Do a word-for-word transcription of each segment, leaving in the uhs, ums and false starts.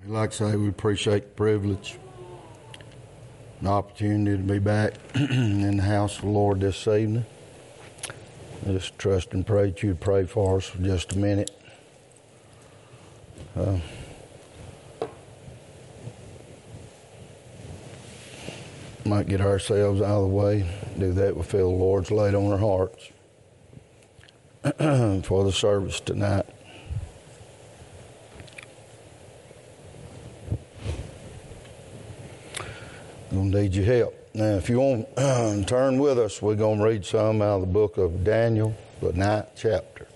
Like I say, we appreciate the privilege and opportunity to be back in the house of the Lord this evening. I just trust and pray that you'd pray for us for just a minute. Uh, might get ourselves out of the way. Do that we feel the Lord's laid on our hearts for the service tonight. I'm gonna need your help. Now, if you want to turn with us, we're going to read some out of the book of Daniel, the ninth chapter.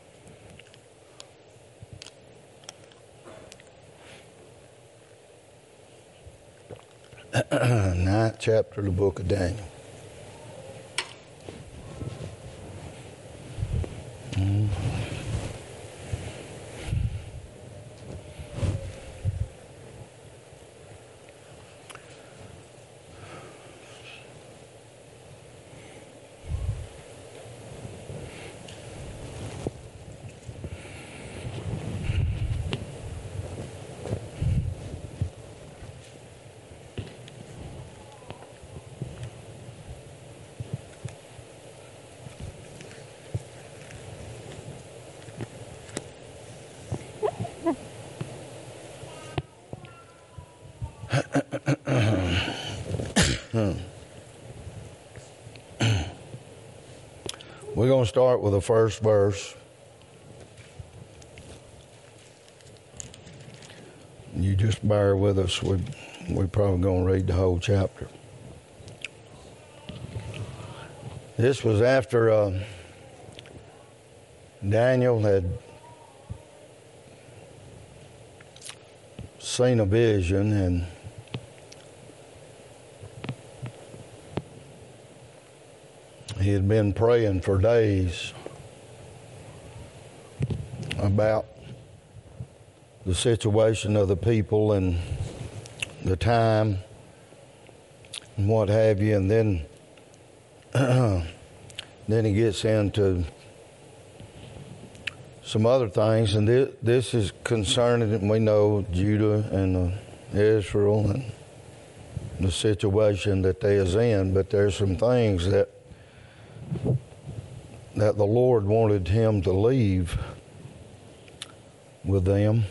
ninth chapter of the book of Daniel. Mm. We're going to start with the first verse. You just bear with us. We, we're probably going to read the whole chapter. This was after uh, Daniel had seen a vision, and he had been praying for days about the situation of the people and the time and what have you. And then then he gets into some other things. And this, this is concerning, we know, Judah and uh, Israel and the situation that they is in. But there's some things that that the Lord wanted him to leave with them.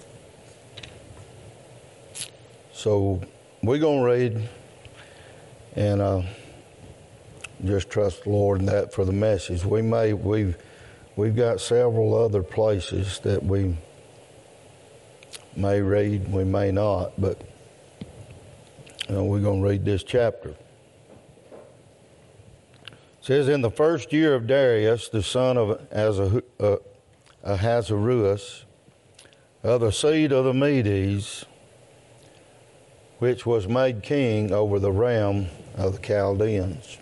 So we're going to read and uh, just trust the Lord in that for the message. We may we've we've got several other places that we may read, we may not, but you know, we're going to read this chapter. It says, in the first year of Darius, the son of Ahasuerus, of the seed of the Medes, which was made king over the realm of the Chaldeans.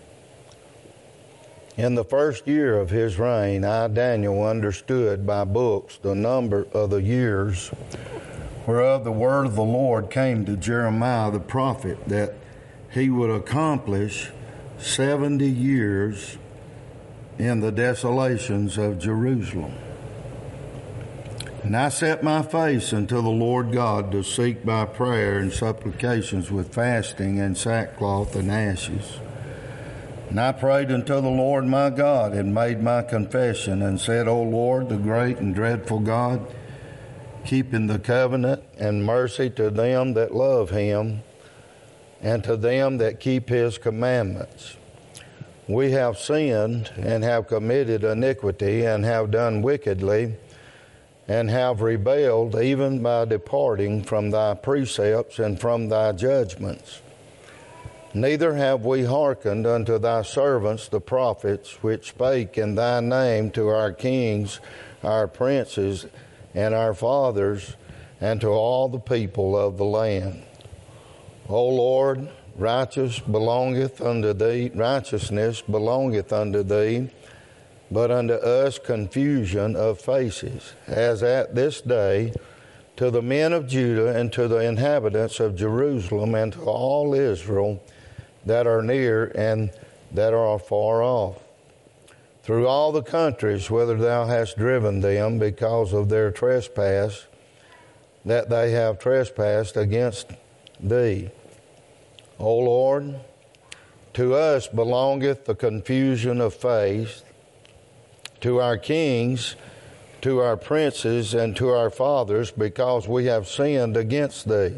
In the first year of his reign, I, Daniel, understood by books the number of the years whereof the word of the Lord came to Jeremiah the prophet, that he would accomplish seventy years in the desolations of Jerusalem. And I set my face unto the Lord God to seek by prayer and supplications with fasting and sackcloth and ashes. And I prayed unto the Lord my God and made my confession and said, O Lord, the great and dreadful God, keeping the covenant and mercy to them that love him, and to them that keep his commandments. We have sinned and have committed iniquity and have done wickedly and have rebelled even by departing from thy precepts and from thy judgments. Neither have we hearkened unto thy servants the prophets, which spake in thy name to our kings, our princes, and our fathers, and to all the people of the land. O Lord, righteous belongeth unto thee, righteousness belongeth unto thee, but unto us confusion of faces, as at this day, to the men of Judah and to the inhabitants of Jerusalem and to all Israel that are near and that are far off. Through all the countries whither thou hast driven them because of their trespass, that they have trespassed against thee. O Lord, to us belongeth the confusion of faith, to our kings, to our princes, and to our fathers, because we have sinned against thee.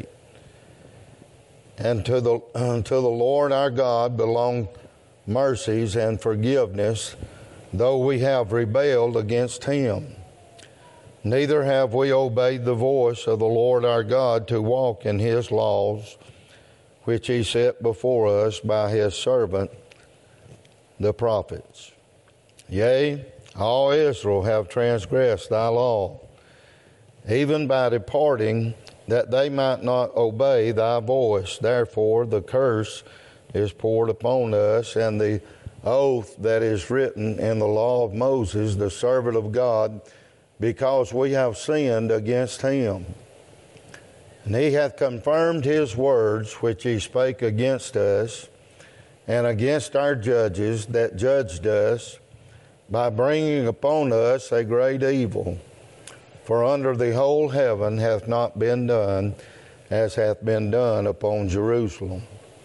And to the, uh, to the Lord our God belong mercies and forgiveness, though we have rebelled against him. Neither have we obeyed the voice of the Lord our God to walk in his laws, which he set before us by his servant, the prophets. Yea, all Israel have transgressed thy law, even by departing, that they might not obey thy voice. Therefore the curse is poured upon us, and the oath that is written in the law of Moses, the servant of God, because we have sinned against him. And he hath confirmed his words which he spake against us, and against our judges that judged us, by bringing upon us a great evil. For under the whole heaven hath not been done as hath been done upon Jerusalem.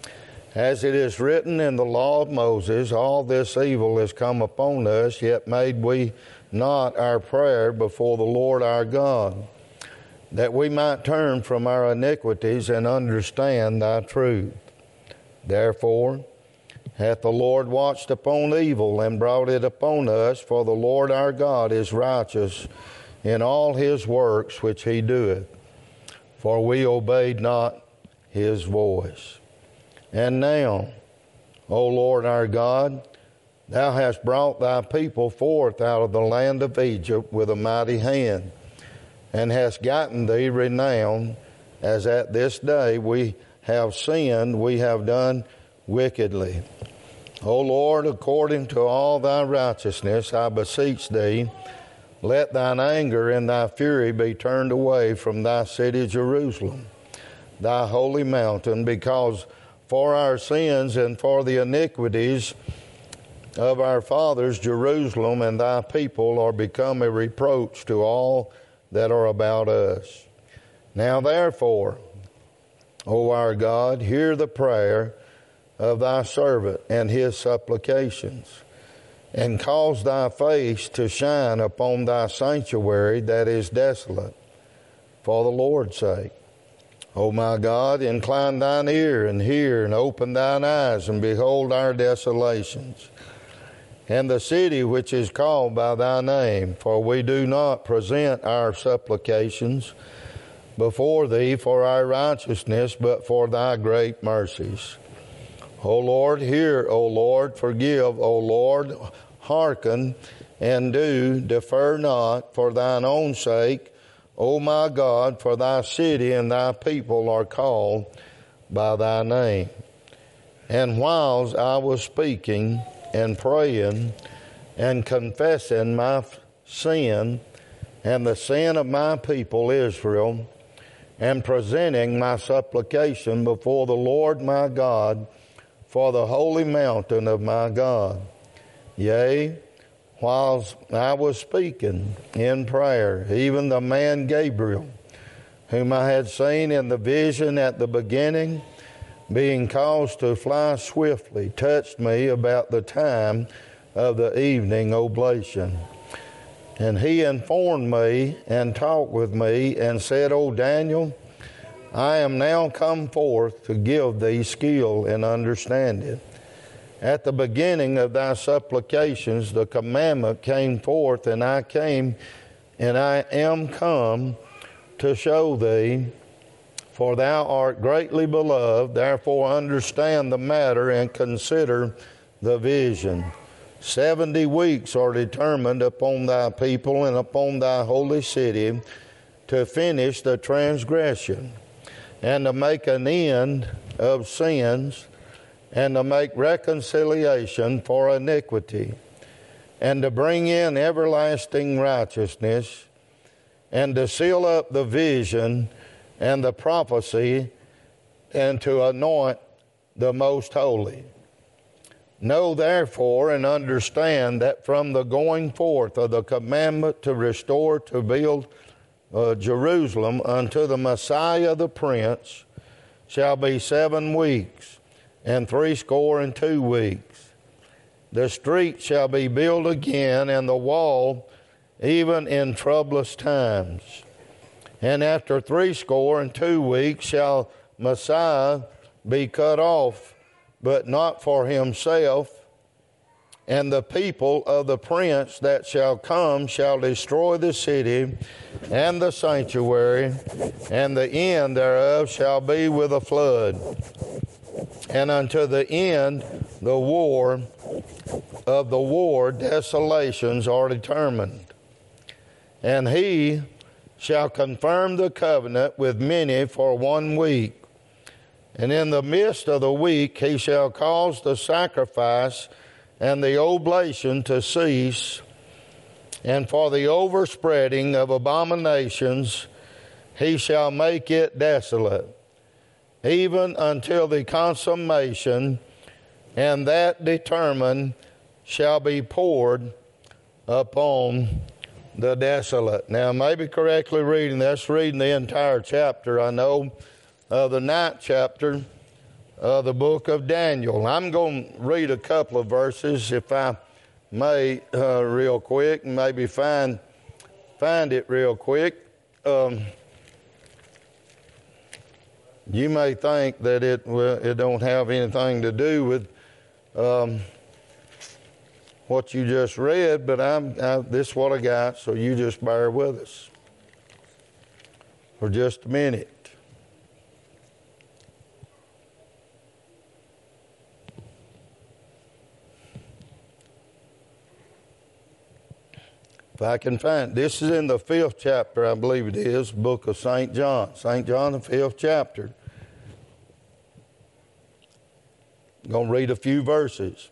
As it is written in the law of Moses, all this evil is come upon us, yet made we not our prayer before the Lord our God, that we might turn from our iniquities and understand thy truth. Therefore hath the Lord watched upon evil and brought it upon us, for the Lord our God is righteous in all his works which he doeth, for we obeyed not his voice. And now, O Lord our God, thou hast brought thy people forth out of the land of Egypt with a mighty hand, and hast gotten thee renown, as at this day we have sinned, we have done wickedly. O Lord, according to all thy righteousness, I beseech thee, let thine anger and thy fury be turned away from thy city Jerusalem, thy holy mountain, because for our sins and for the iniquities of our fathers, Jerusalem and thy people are become a reproach to all that are about us. Now therefore, O our God, hear the prayer of thy servant and his supplications, and cause thy face to shine upon thy sanctuary that is desolate, for the Lord's sake. O my God, incline thine ear and hear, and open thine eyes and behold our desolations, and the city which is called by thy name, for we do not present our supplications before thee for our righteousness, but for thy great mercies. O Lord, hear, O Lord, forgive, O Lord, hearken, and do, defer not, for thine own sake, O my God, for thy city and thy people are called by thy name. And whiles I was speaking and praying and confessing my sin and the sin of my people Israel, and presenting my supplication before the Lord my God for the holy mountain of my God. Yea, whilst I was speaking in prayer, even the man Gabriel, whom I had seen in the vision at the beginning, being caused to fly swiftly, touched me about the time of the evening oblation. And he informed me and talked with me and said, O Daniel, I am now come forth to give thee skill and understanding. At the beginning of thy supplications, the commandment came forth, and I came, and I am come to show thee, for thou art greatly beloved. Therefore understand the matter and consider the vision. Seventy weeks are determined upon thy people and upon thy holy city to finish the transgression, and to make an end of sins, and to make reconciliation for iniquity, and to bring in everlasting righteousness, and to seal up the vision and the prophecy, and to anoint the most holy. Know therefore and understand that from the going forth of the commandment to restore, to build uh, Jerusalem unto the Messiah the Prince shall be seven weeks, and threescore and two weeks. The street shall be built again, and the wall even in troublous times. And after threescore and two weeks shall Messiah be cut off, but not for himself. And the people of the prince that shall come shall destroy the city and the sanctuary, and the end thereof shall be with a flood. And unto the end the war of the war desolations are determined. And he shall confirm the covenant with many for one week. And in the midst of the week he shall cause the sacrifice and the oblation to cease, and for the overspreading of abominations he shall make it desolate, even until the consummation, and that determined shall be poured upon the desolate. Now, maybe correctly reading, that's reading the entire chapter, I know, of the ninth chapter of the book of Daniel. I'm going to read a couple of verses, if I may, uh, real quick, and maybe find find it real quick. Um, you may think that it well, it don't have anything to do with um, what you just read, but I'm I, this is what I got, so you just bear with us for just a minute. If I can find, this is in the fifth chapter, I believe it is, book of Saint John. Saint John, the fifth chapter. I'm going to read a few verses.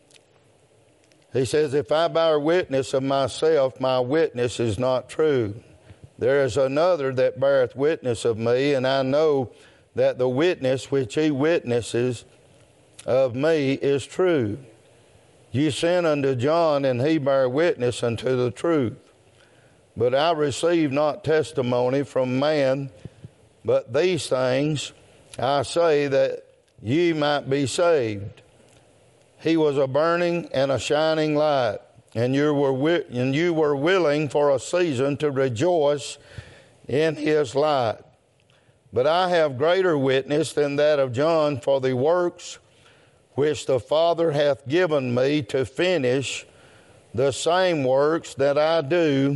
He says, if I bear witness of myself, my witness is not true. There is another that beareth witness of me, and I know that the witness which he witnesses of me is true. Ye sent unto John, and he bare witness unto the truth. But I receive not testimony from man, but these things I say that ye might be saved. He was a burning and a shining light, and you were wi- and you were willing for a season to rejoice in his light. But I have greater witness than that of John, for the works which the Father hath given me to finish, the same works that I do,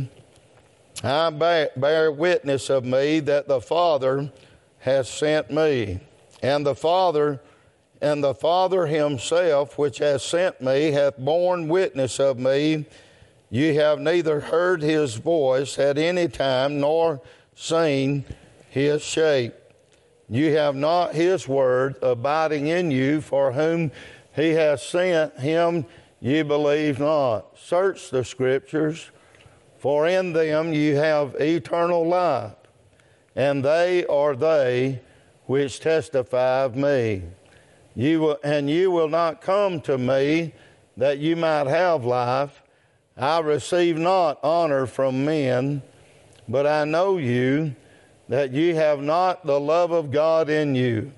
I bear, bear witness of me that the Father hath sent me. And the Father, and the Father himself, which hath sent me, hath borne witness of me. Ye have neither heard his voice at any time, nor seen his shape. You have not his word abiding in you, for whom he hath sent him ye believe not. Search the Scriptures, for in them you have eternal life, and they are they which testify of me. You will, and you will not come to me that you might have life. I receive not honor from men, but I know you, that ye have not the love of God in you.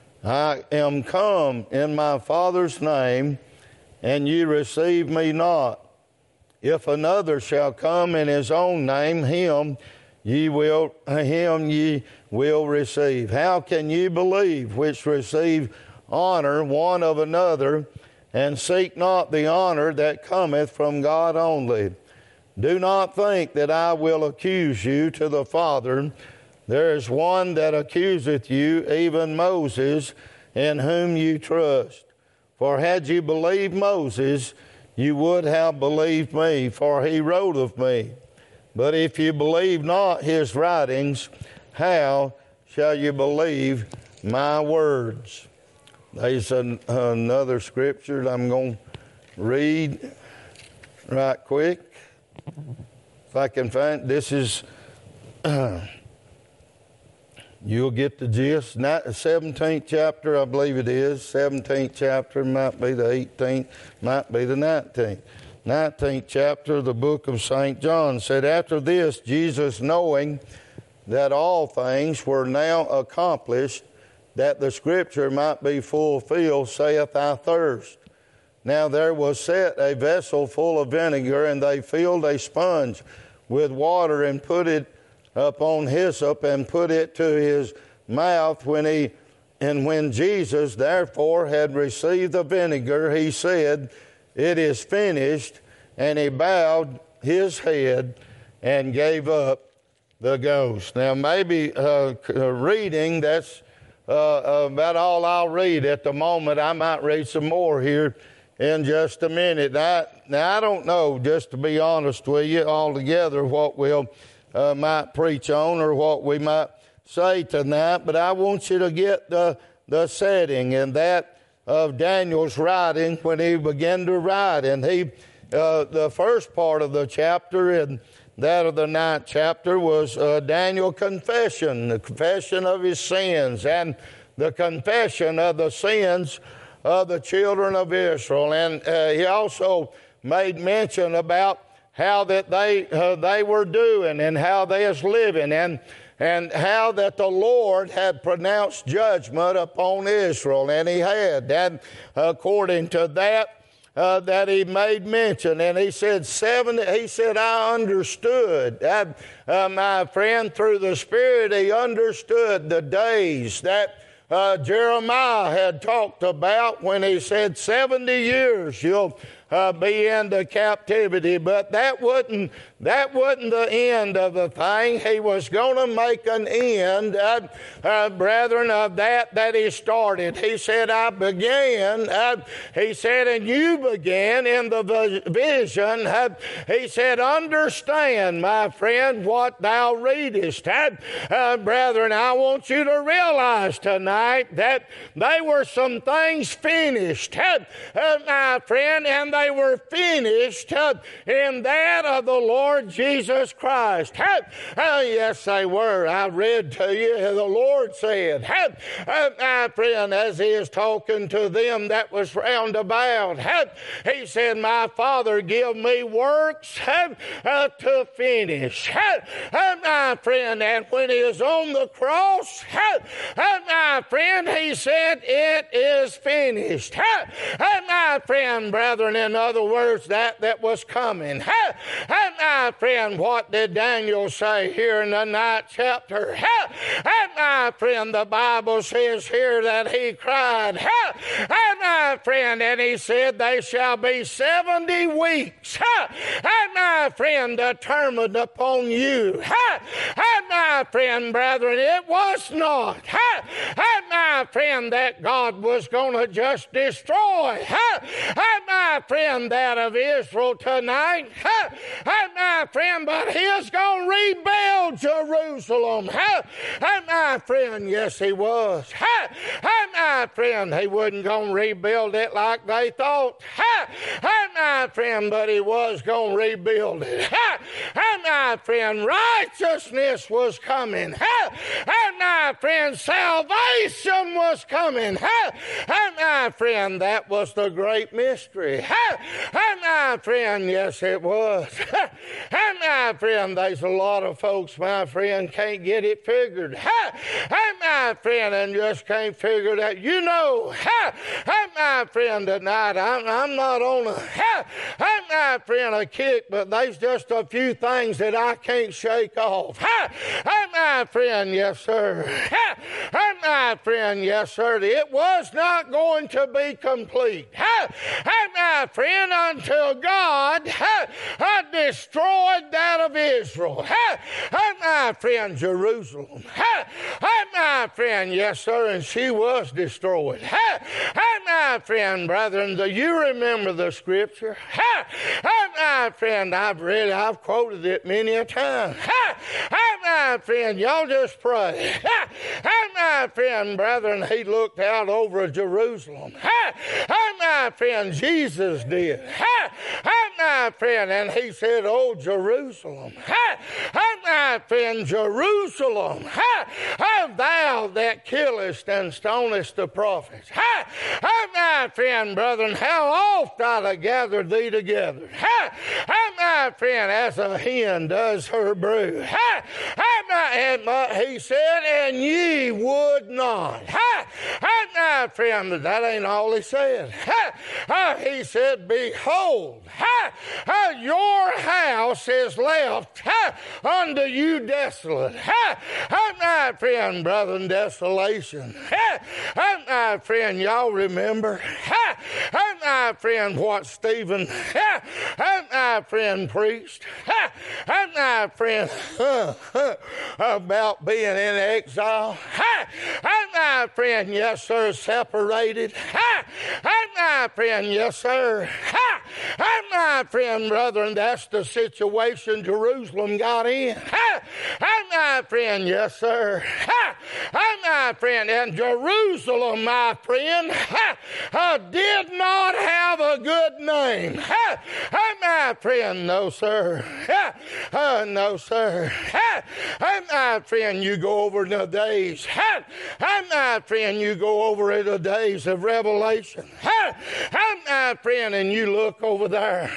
I am come in my Father's name, and ye receive me not. If another shall come in his own name, him ye will him ye will receive. How can ye believe which receive honor one of another, and seek not the honor that cometh from God only? Do not think that I will accuse you to the Father. There is one that accuseth you, even Moses, in whom you trust. For had you believed Moses, you would have believed me, for he wrote of me. But if you believe not his writings, how shall you believe my words? There's an, another scripture that I'm going to read right quick. If I can find, this is... Uh, You'll get the gist. seventeenth chapter, I believe it is. seventeenth chapter, might be the eighteenth, might be the nineteenth. nineteenth chapter of the book of Saint John, said, "After this, Jesus, knowing that all things were now accomplished, that the scripture might be fulfilled, saith, I thirst. Now there was set a vessel full of vinegar, and they filled a sponge with water and put it upon hyssop and put it to his mouth. When he and when Jesus therefore had received the vinegar, he said, It is finished. And he bowed his head and gave up the ghost." Now maybe uh, reading, that's uh, about all I'll read at the moment. I might read some more here in just a minute. Now, now I don't know, just to be honest with you, altogether what we'll uh, might preach on or what we might say tonight, but I want you to get the, the setting and that of Daniel's writing when he began to write. And he, uh, the first part of the chapter and that of the ninth chapter was uh, Daniel's confession, the confession of his sins and the confession of the sins of the children of Israel. And uh, he also made mention about how that they uh, they were doing and how they was living, and and how that the Lord had pronounced judgment upon Israel, and he had. And according to that, Uh, that he made mention, and he said seven. He said, "I understood." I, uh, my friend, through the Spirit, he understood the days that uh, Jeremiah had talked about when he said, seventy years you'll uh, be into captivity. But that wasn't that wasn't the end of the thing. He was going to make an end, uh, uh, brethren, of that that he started. He said, "I began." Uh, he said, "And you began in the vision." Uh, he said, "Understand, my friend, what thou readest." Uh, uh, brethren, I want you to realize tonight that they were some things finished, uh, uh, my friend, and they were finished uh, in that of the Lord Jesus Christ. Uh, uh, yes, they were. I read to you, the Lord said, uh, uh, my friend, as he is talking to them that was round about, uh, he said, "My Father give me works uh, uh, to finish." Uh, uh, my friend, and when he was on the cross, uh, uh, my friend, he said, "It is finished." Uh, uh, my friend, brethren, in other words, that that was coming. Uh, uh, my friend, what did Daniel say here in the ninth chapter? Uh, uh, my friend, the Bible says here that he cried, uh, uh, my friend, and he said, "They shall be seventy weeks." Uh, uh, my friend, determined upon you. Uh, uh, my friend, brethren, it was not, uh, uh, my friend, that God was going to just destroy, uh, uh, my friend, that of Israel tonight, uh, uh, my friend, but he is going to rebuild Jerusalem. Uh, uh, my friend, yes, he was. Uh, uh, my friend, he wasn't going to rebuild it like they thought. Uh, uh, my friend, but he was going to rebuild it. Uh, uh, my friend, righteousness was coming. Uh, uh, my friend, salvation was coming. Uh, uh, my friend, that was the great mystery. Uh, uh, my friend, yes, it was. Uh, uh, my friend, there's a lot of folks, my friend, can't get it figured. Uh, uh, my friend, and just can't figure it out. You know, uh, uh, my friend, tonight, I'm, I'm not on a, uh, uh, my friend, a kick, but there's just a few things that I can't shake off. Uh, uh, my friend, yes, sir. Uh, uh, my friend, yes, sir. It was not going to be complete. Uh, uh, my friend, until God uh, uh, destroyed that of Israel. Uh, uh, my friend, Jerusalem. Uh, uh, my friend, yes, sir, and she was destroyed. Uh, uh, my friend, brethren, do you remember the scripture? Uh, uh, my friend, I've read it, I've quoted it many a time. Uh, uh, my friend, y'all just pray. Uh, uh, my friend, brethren, he looked out over Jerusalem. Uh, uh, my friend, Jesus did. Uh, uh, my friend, and he said, "Oh, Jerusalem. Uh, uh, my friend, Jerusalem, thou that killest and stonest the prophets. My friend, brethren, how oft I have gathered thee together. My friend, as a hen does her brood. And he said, and ye would not. My friend, that ain't all he said. He said, behold, your house is left unto you desolate. My friend, brethren, desolation. My friend, y'all remember? My friend, what Stephen, my friend, preached. My friend, about being in exile. My friend, yes, sir, separated. My friend, yes, sir. My friend, brethren, that's the situation Jerusalem got in. My friend, yes, sir. My friend, and Jerusalem, my friend, did not have a good name. My friend, no, sir. No, sir. My friend, you go over the days. My friend, you go over the days of Revelation. My friend, and you look over there.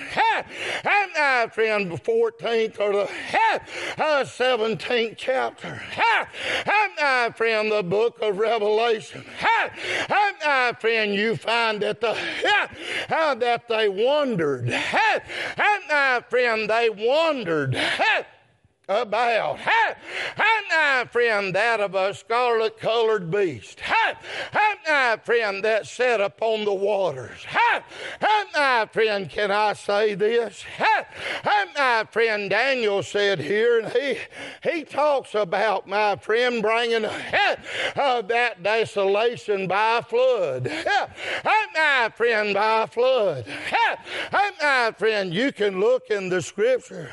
My friend, the fourteenth or the seventeenth chapter. My friend, the book of Revelation. My friend, you find that the that they wondered. My friend, they wondered about, my friend, that of a scarlet-colored beast, my friend, that sat upon the waters. My friend, can I say this? My friend, Daniel said here, and he he talks about, my friend, bringing uh, that desolation by flood. My friend, by flood. My friend, you can look in the Scripture.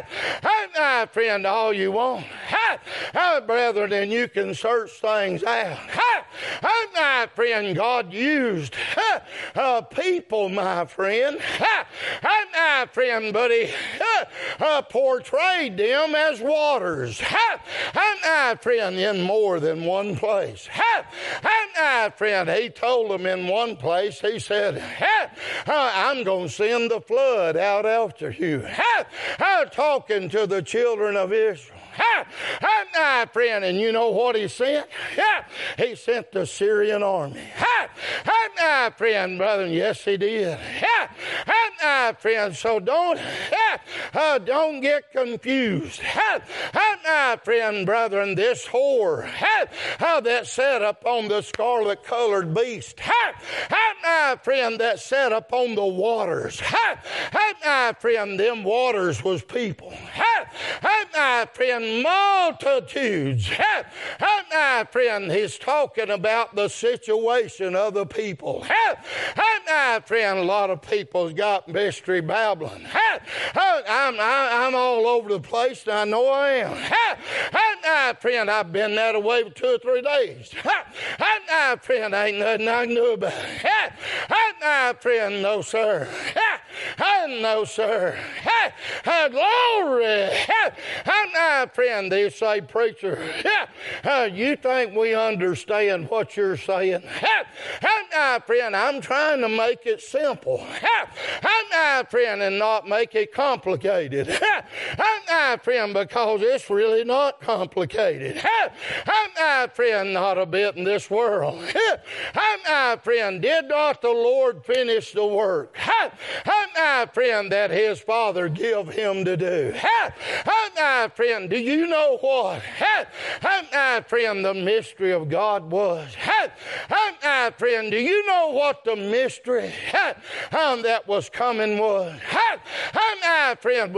My friend, Friend, all you want. Ha! Ha, brethren, and you can search things out. Ha! Ha, my friend, God used ha, uh, people, my friend. Ha! Ha, my friend, but he ha, uh, portrayed them as waters. Ha! Ha, my friend, in more than one place. Ha! Ha, my friend, he told them in one place, he said, ha! Uh, I'm going to send the flood out after you. Ha! Ha, talking to the children of Israel. Ha! Ha, my friend, and you know what he sent? Ha! He sent the Syrian army. Ha! Ha, my friend, brother, yes, he did. Ha! Ha, my friend, so don't, ha! Uh, don't get confused. Ha! Ha, my friend, brethren, this whore ha! Uh, that sat upon the scarlet-colored beast. Ha! Ha, my friend, that sat upon the waters. Ha! Ha, my friend, them waters was people. Ha! Ha, my friend, multitudes. Ha! Ha, my friend, he's talking about the situation of the people. Ha! Ha, my friend, a lot of people's got mystery Babylon. Ha! Ha, I'm, I, I'm all over the place, and I know I am. Ha! Ha, my friend, I've been that away for two or three days. Ha! Ha, my friend, ain't nothing I can do about it. Ha! Ha, my friend, no, sir. Ha! Ha, no, sir. Ha! Ha, glory. Ha! Ha, my friend, they say, preacher, ha! Ha, you think we understand what you're saying? Ha! Ha, my friend, I'm trying to make it simple. Ha! Ha, my friend, and not make it complicated. Ha! Ha, my friend, because it's really not complicated. Ha! Ha, my friend, not a bit in this world. Ha! Ha, my friend, did not the Lord finish the work? Ha! Ha, my friend, that his Father give him to do? Ha! Ha, my friend, do you know what? Ha! Ha, my friend, the mystery of God was? Ha! Ha, my friend, do you know what the mystery ha, um, that was coming was? Ha! Ha, my friend,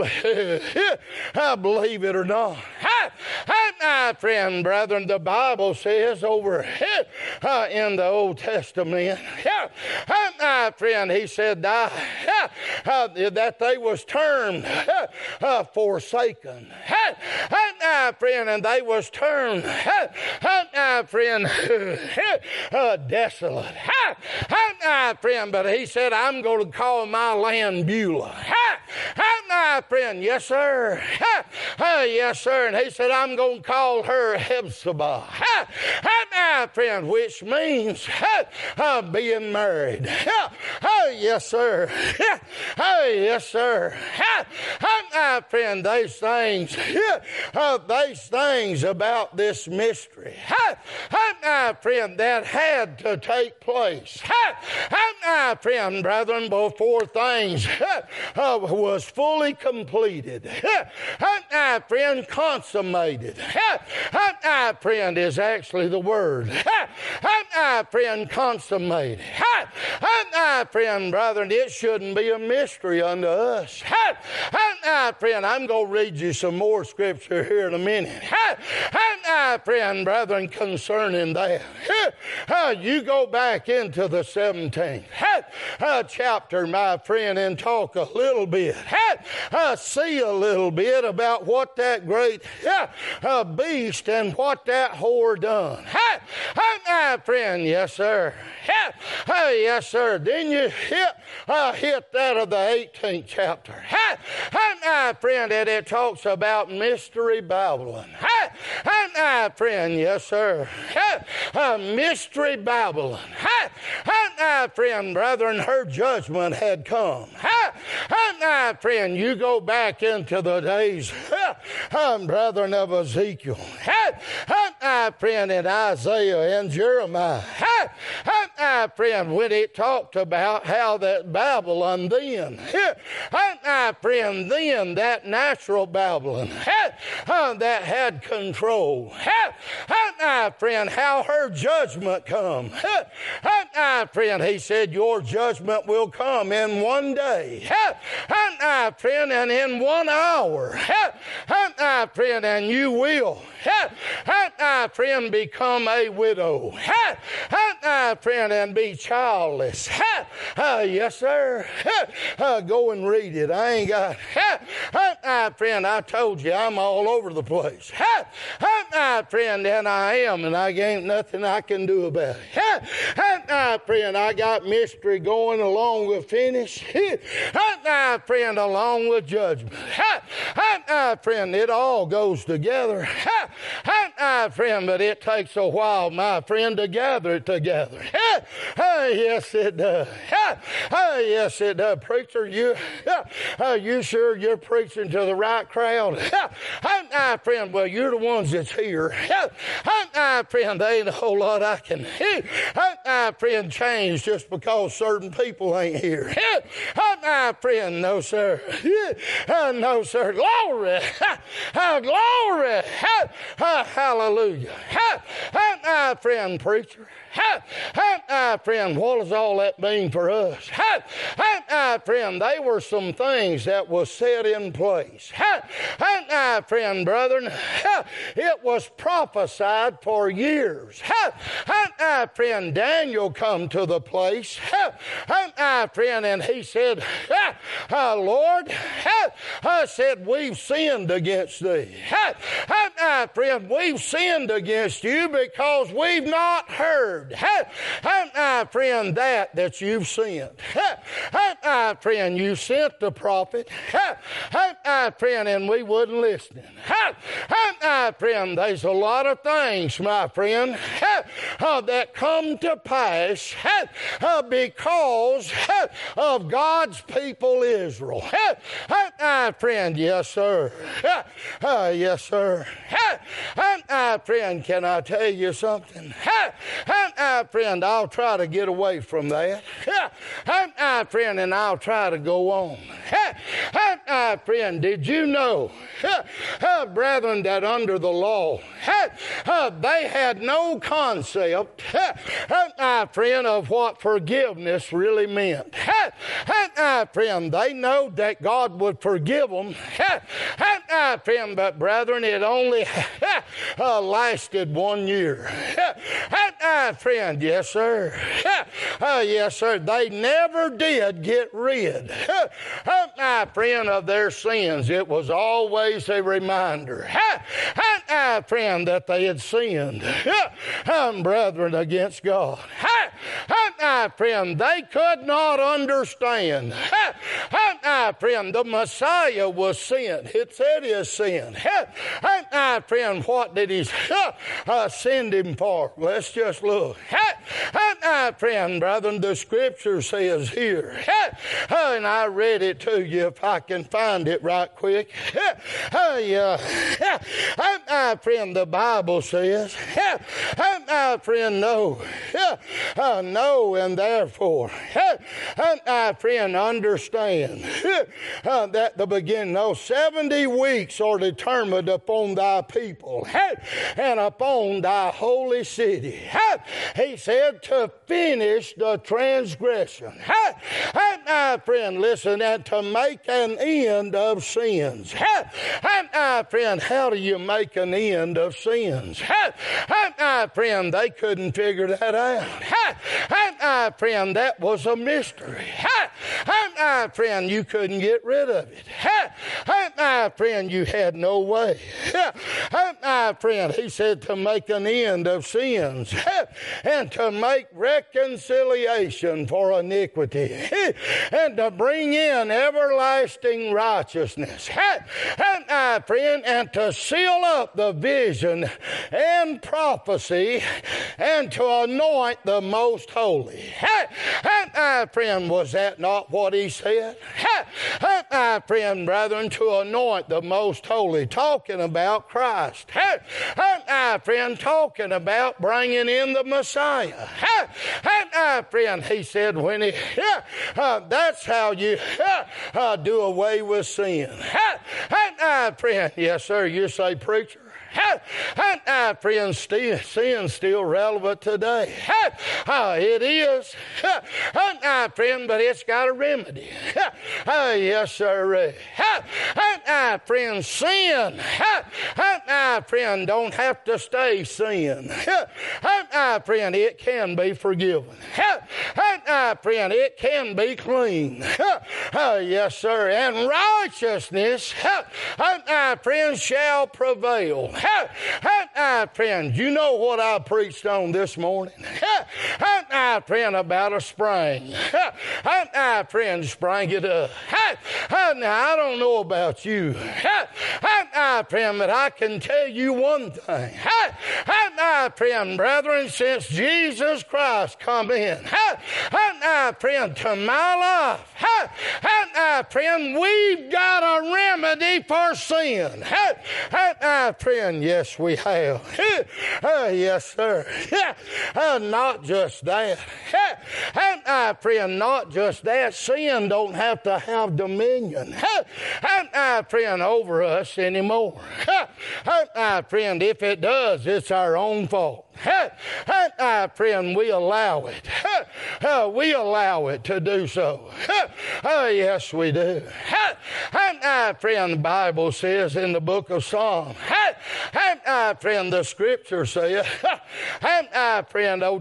I believe it or not. Ha! Ha, my friend, brethren, the Bible says over uh, in the Old Testament, ha, ha, my friend, he said uh, uh, that they was termed uh, uh, forsaken. Ha, ha, my friend, and they was termed, ha, ha, my friend, uh, desolate. Ha, ha, my friend, but he said, I'm going to call my land Beulah. Ha, ha, my friend, yes, sir. Ha, Uh, yes, sir. And he said, I'm going to call her Hephzibah. Uh, uh, my friend, which means uh, uh, being married. Uh, uh, yes, sir. Uh, uh, yes, sir. Uh, uh, my friend, these things, uh, uh, these things about this mystery, uh, uh, my friend, that had to take place. Uh, uh, my friend, brethren, before things uh, uh, was fully completed. Uh, uh, my friend, consummated. Uh, uh, my friend, is actually the word. Uh, uh, my friend, consummated. Uh, uh, my friend, brethren, it shouldn't be a mystery unto us. Uh, uh, my friend, I'm going to read you some more scripture here in a minute. Uh, uh, my friend, brethren, concerning that. Uh, uh, you go back into the seventeenth uh, uh, chapter, my friend, and talk a little bit. Uh, uh, see a little bit about what that great uh, uh, beast and what that whore done. Uh, uh, my friend, yes, sir. Uh, uh, yes, sir. Then you hit, uh, hit that of the eighteenth chapter. Uh, uh, my friend, and it talks about Mystery Babylon. Uh, uh, my friend, yes, sir. Uh, uh, Mystery Babylon. Uh, uh, my friend, brethren, her judgment had come. Uh, uh, my friend, you go back into the days, uh, uh, brethren, of Ezekiel. Uh, uh, my friend, in Isaiah and Jeremiah. Uh, uh, my friend, when it talked about how that Babylon then, uh, uh, my friend, then that natural Babylon uh, uh, that had control. Uh, uh, my friend, how her judgment come. Uh, uh, my friend, he said, your judgment will come in one day. Uh, uh, my friend, and in one hour. Uh, uh, my friend, and you will. Uh, uh, my friend, become a widow. Uh, uh, my friend, and be childless. Uh, uh, yes, sir. Uh, uh, go and read it. I ain't got. Uh, uh, my friend, I told you I'm all over the place. Uh, uh, my friend, and I am, and I ain't nothing I can do about it. Uh, uh, my friend, I got mystery going along with finish. Uh, my friend, along with judgment. Uh, uh, my friend, it all goes together. Uh, uh, my friend, but it takes a while, my friend, to gather it together. Uh, uh, yes, it does. Uh, uh, yes, it does. Preacher, you, uh, uh, you sure you're preaching to the right crowd? Uh, uh, my friend, well, you're the ones that's here. Uh, uh, my friend, there ain't a whole lot I can, uh, my friend, change just because certain people ain't here. Uh, uh, my friend, no, sir. Uh, no, sir. Glory. Uh, uh, glory. Uh, uh, hallelujah. Uh, uh, my friend, preacher. Uh, uh, my friend, what does all that mean for us? Uh, uh, my friend, they were some things that was set in place. Uh, uh, my friend, brethren, uh, it was prophesied for years. Uh, uh, my friend, Daniel come to the place, uh, uh, my friend, and he said, uh, uh, Lord, uh, I said, we've sinned against thee. Uh, uh, my friend, we've sinned against you because we've not heard. Uh, uh, my friend, that that you've sent. Uh, uh, my friend, you sent the prophet. Uh, uh, my friend, and we wasn't listening. Uh, uh, my friend, there's a lot of things, my friend, uh, uh, that come to pass uh, uh, because uh, of God's people Israel. Uh, uh, my friend, yes, sir. Uh, uh, yes, sir. Uh, uh, my friend, can I tell you something? Uh, uh, my friend, I'll try to get away from that. Uh, uh, my friend, and I'll try to go on. Uh, uh, my friend, did you know, uh, uh, brethren, that under the law, uh, uh, they had no concept, uh, uh, my friend, of what forgiveness really meant. Uh, uh, my friend, they know that God would forgive them. Uh, uh, my friend, but brethren, it only uh, uh, lasted one year. Uh, uh, my friend, yes, sir. Uh, uh, yes, sir. They never did get rid, uh, uh, my friend, of their sins. It was always a reminder, uh, uh, my friend, that they had sinned, uh, um, brethren, against God. Uh, uh, my friend, they could not understand, uh, uh, my friend, the Messiah was sent. It said his sin. My friend, what did he uh, send him for? Let's just look. My friend, brethren, the scripture says here, and I read it to you if I can find it right quick. My friend, the Bible says, my friend, no, no, and therefore, my friend, understand that the beginning, those seventy weeks are determined upon thy people and upon thy holy city. He said to finish the transgression. My friend, listen, and to make an end of sins. My friend, how do you make an end of sins? My friend, they couldn't figure that out. My friend, that was a mystery. My friend, you couldn't get rid of it. My friend, you had no way. My friend, he said to make an end of sins and to make reconciliation for iniquity and to bring in everlasting righteousness. My friend, and to seal up the vision and prophecy and to anoint the most holy. My friend, was that not what he said? My friend, brethren, to anoint the most holy, talking about Christ. My friend, talking about bringing in the Messiah. My friend, he said, when he, uh, that's how you uh, do away with sin. My friend, yes, sir, you say, preacher. My friend, sin's still relevant today. Uh, it is. My friend, but it's got a remedy. Uh, yes, sir. My friend, sin. My friend, don't have to stay sin. My friend, it can be forgiven. My friend, it can be clean. Uh, yes, sir. And righteousness, my friend, shall prevail. My friend, you know what I preached on this morning? My friend, about a spring. My friend, sprang it up. Now, I don't know about you. My friend, but I can tell you one thing. My friend, brethren, since Jesus Christ come in, my friend, to my life, my friend, we've got a remedy for sin. My friend, yes, we have. Uh, yes, sir. Uh, not just that. Uh, my friend, not just that. Sin don't have to have dominion, uh, my friend, over us anymore. Uh, my friend, if it does, it's our own fault. My friend, we allow it. Uh, we allow it to do so. Uh, yes, we do. My friend, the Bible says in the book of Psalms, my friend, the scripture says, my friend, oh,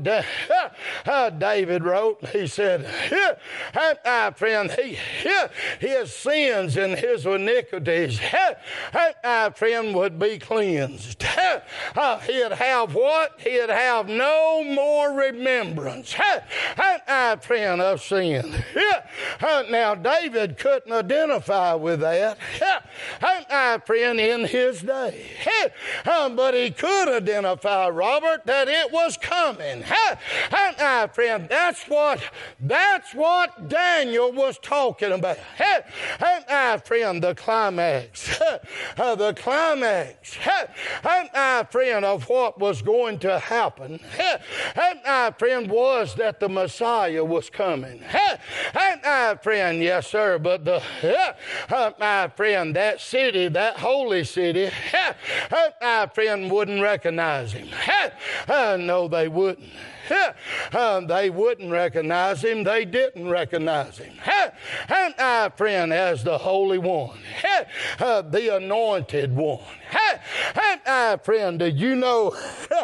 David wrote, he said, my friend, he, his sins and his iniquities, my friend, would be cleansed. He'd have what? He'd have no more remembrance, my friend, of sin. Now, David couldn't identify with that, my friend, in his day. But he could identify, Robert, that it was coming. My friend, that's what, that's what Daniel was talking about. My friend, the climax, the climax, my friend, of what was going to happen, my friend, was that the Messiah was coming. My friend, yes, sir, but the, my friend, that city, that holy city, my friend, wouldn't recognize him. No, they wouldn't. Uh, they wouldn't recognize him. They didn't recognize him. And my friend, as the Holy One, uh, the Anointed One. And my friend, do you know,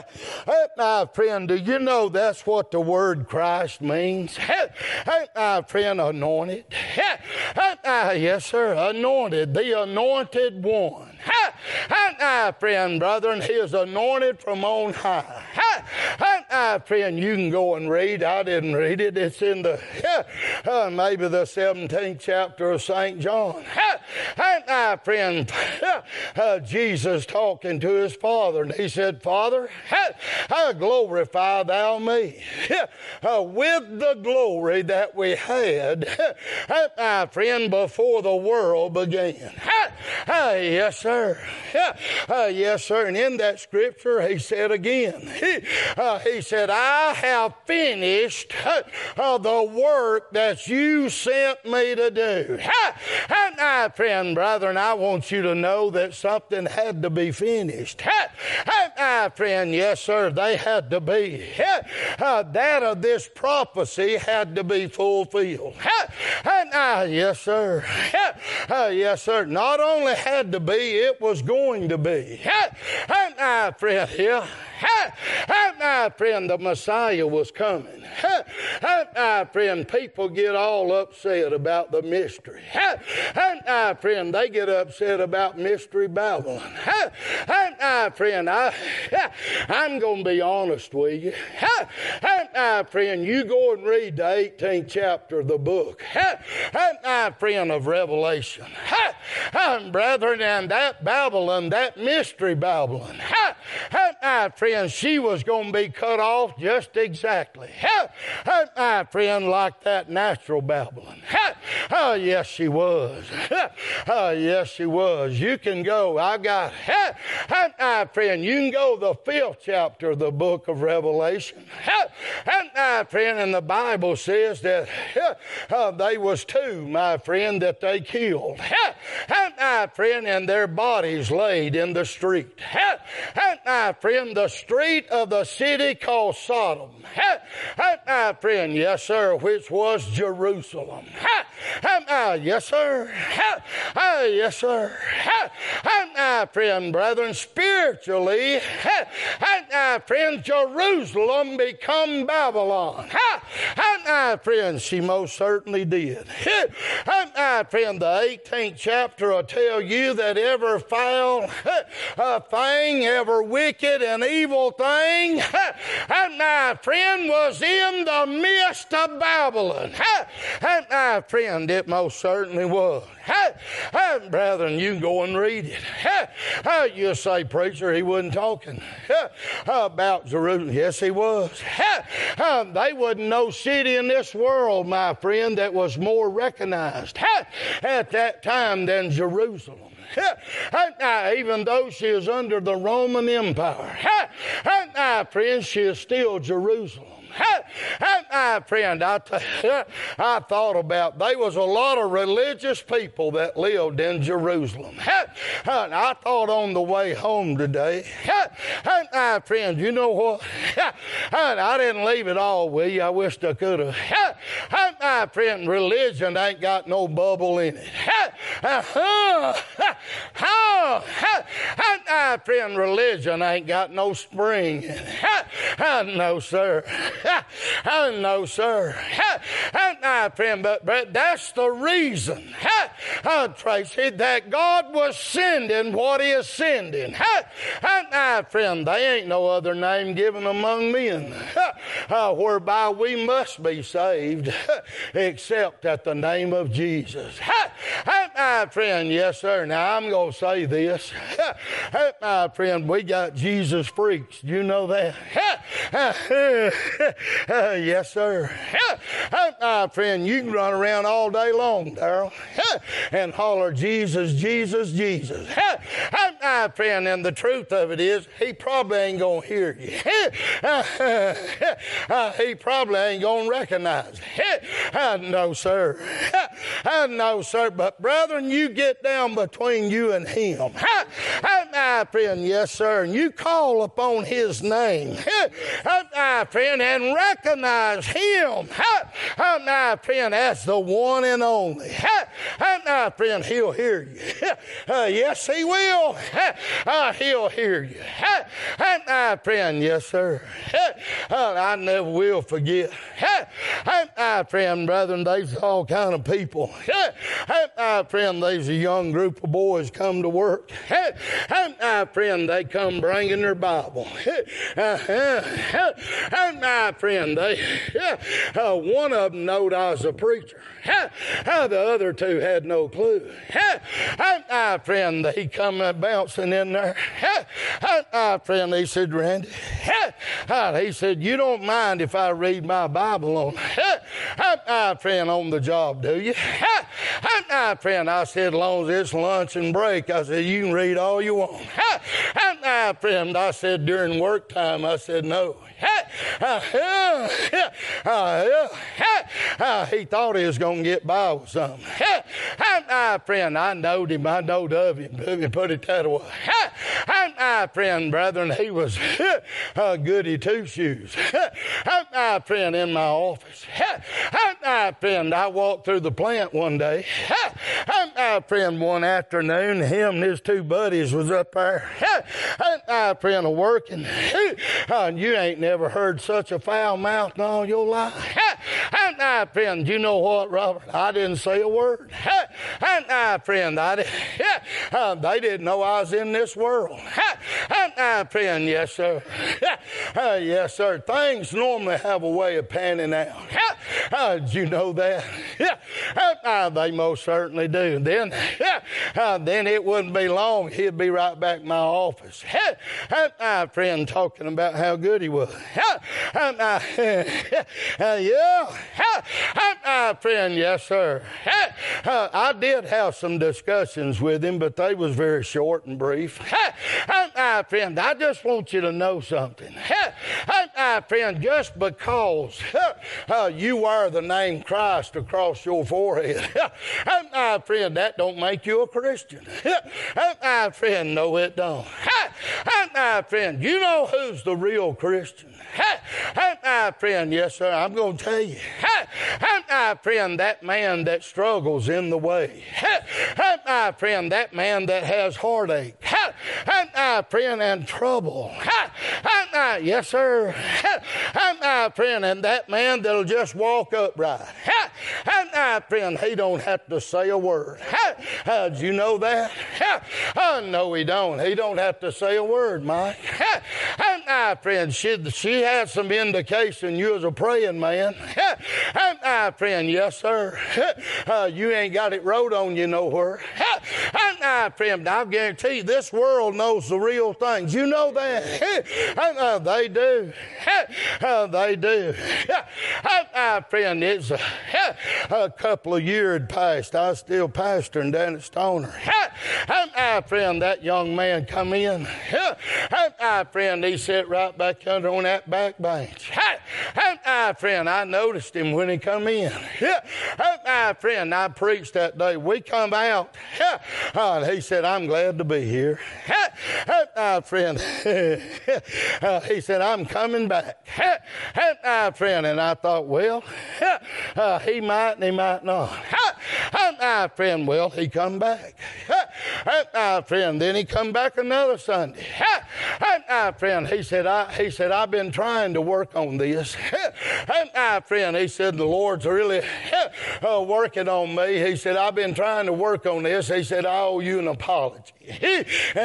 my friend, do you know that's what the word Christ means? And my friend, anointed. Yes, sir, anointed, the Anointed One. And my friend, brethren, he is anointed from on high. And Uh, friend, you can go and read. I didn't read it. It's in the uh, maybe the seventeenth chapter of Saint John. Uh, friend, uh, Jesus talking to his Father, and he said, Father, uh, glorify thou me uh, with the glory that we had, uh, my friend, before the world began. Uh, uh, yes, sir. Uh, uh, yes, sir. And in that scripture, he said again, he, uh, he said, I have finished uh, uh, the work that you sent me to do. Uh, uh, my friend, brethren, I want you to know that something had to be finished. Uh, uh, my friend, yes, sir, they had to be. Uh, uh, that of this prophecy had to be fulfilled. Uh, uh, uh, yes, sir. Uh, uh, yes, sir. Not only had to be, it was going to be. Uh, uh, my friend, yeah. Uh, uh, my friend, the Messiah was coming. Uh, uh, my friend, people get all upset about the mystery. Uh, uh, my friend, they get upset about Mystery Babylon. Uh, uh, my friend, I, uh, I'm going to be honest with you. Uh, uh, my friend, you go and read the eighteenth chapter of the book. Uh, uh, my friend, of Revelation. Uh, uh, brethren, and that Babylon, that Mystery Babylon. Uh, uh, my friend, she was going to be cut off just exactly. Uh, uh, my friend, like that natural Babylon. Uh, uh, yes, she was. Uh, uh, yes, she was. You can go. I got, uh, uh, my friend, you can go the fifth chapter of the book of Revelation. Uh, uh, my friend, and the Bible says that uh, uh, they was two, my friend, that they killed. Uh, uh, my friend, and their bodies laid in the street. Uh, uh, my friend, the street of the city called Sodom. Uh, uh, my friend, yes, sir, which was Jerusalem. Uh, uh, yes, sir. Uh, uh, yes, sir. Uh, uh, my friend, brethren, spiritually, uh, uh, my friend, Jerusalem become Babylon. Uh, uh, my friend, she most certainly did. Uh, uh, my friend, the eighteenth chapter will tell you that every foul uh, thing, every wicked and evil thing, uh, uh, my friend, was in the midst of Babylon. Uh, uh, my friend, it most certainly was. Uh, uh, brethren, you can go and read it. Uh, uh, you say, preacher, he wasn't talking uh, about Jerusalem. Yes, he was. Uh, uh, they wasn't no city in this world, my friend, that was more recognized uh, at that time than Jerusalem. Uh, uh, even though she is under the Roman Empire, uh, uh, my friend, she is still Jerusalem. Uh, uh, my friend, I, t- uh, I thought about, there was a lot of religious people that lived in Jerusalem. Uh, uh, I thought on the way home today, uh, uh, my friend, you know what? Uh, I didn't leave it all with you. I wished I could have. Uh, uh, my friend, religion ain't got no bubble in it. Uh, uh, uh, uh, uh, uh, my friend, religion ain't got no spring in it. Uh, uh, no, sir. Oh, no, sir. Oh, my friend, but, but that's the reason, oh, Tracy, that God was sending what he is sending. Oh, my friend, there ain't no other name given among men uh, whereby we must be saved except at the name of Jesus. Oh, my friend, yes, sir. Now, I'm going to say this. Oh, my friend, we got Jesus freaks. You know that? Uh, yes, sir. Uh, uh, my friend, you can run around all day long, Darrell, uh, and holler, Jesus, Jesus, Jesus. Uh, uh, my friend, and the truth of it is, he probably ain't going to hear you. Uh, uh, uh, he probably ain't going to recognize it. Uh, no, sir. Uh, uh, no, sir. But, brethren, you get down between you and him. Uh, uh, my friend, yes, sir. And you call upon his name. Uh, uh, my friend, and recognize him, uh, my friend, as the one and only. Uh, my friend, he'll hear you. Uh, yes, he will. Uh, he'll hear you. Uh, my friend, yes, sir. Uh, I never will forget. Hey, my friend, brethren, there's all kind of people. Hey, my friend, there's a young group of boys come to work. Hey, my friend, they come bringing their Bible. Hey, my friend, they, uh, one of them knowed I was a preacher. Hey, the other two had no clue. Hey, my friend, he come bouncing in there. Hey, my friend, he said, Randy, hey, he said, you don't mind if I read my Bible on, hey, my friend, on the job, do you? Hey, my friend, I said, as long as it's lunch and break, I said, you can read all you want. Hey, my friend, I said, during work time, I said, no. Uh, uh, uh, uh, he thought he was going to get by with something. My friend, I knowed him. I knowed of him. Let me put it that way. My friend, brethren, he was a goody two-shoes. My friend, in my office. My friend, I walked through the plant one day. My friend, one afternoon, him and his two buddies was up there. My friend, working. You ain't never heard such a foul mouth in all your life. My friend, you know what, Robert? I didn't say a word. My friend, I did, they didn't know I was in this world. My friend, yes, sir. Yes, sir. Things normally have a way of panning out. Did you know that? They most certainly do. Then, then it wouldn't be long. He'd be right back in my office. My friend talking about how good he was. Uh, yeah, my friend, yes, sir. Uh, I did have some discussions with him, but they was very short and brief. My friend, I just want you to know something. My friend, just because uh, you wear the name Christ across your forehead, my friend, that don't make you a Christian. My friend, no, it don't. My friend, you know who's the real Christian? My friend, yes, sir, I'm going to tell you. My friend, that man that struggles in the way. My friend, that man that has heartache. My friend, and trouble. Yes, sir. My friend, and that man that'll just walk upright. My friend, he don't have to say a word. Did you know that? No, he don't. He don't have to say a word, Mike. My friend, she, she had some indication you was a praying man. My friend, yes, sir. You ain't got it wrote on you nowhere. My friend, I guarantee you, this world knows the real things. You know that? They do. They do. My friend, it's a, a couple of years passed. I was still pastoring down at Stoner. My friend, that young man come in. My friend, he sat right back under on that back bench. My friend, I noticed him when he come in. My friend, I preached that day. We come out. He said, I'm glad to be here. My friend, he said, I'm coming back. My friend, and I thought, well, he might and he might not. My friend, well, he come back. My friend, then he come back another Sunday. My friend, he said, I, he said, I've been trying to work on this. My friend, he said, the Lord's really uh, working on me. He said, I've been trying to work on this. He said, I owe you an apology. And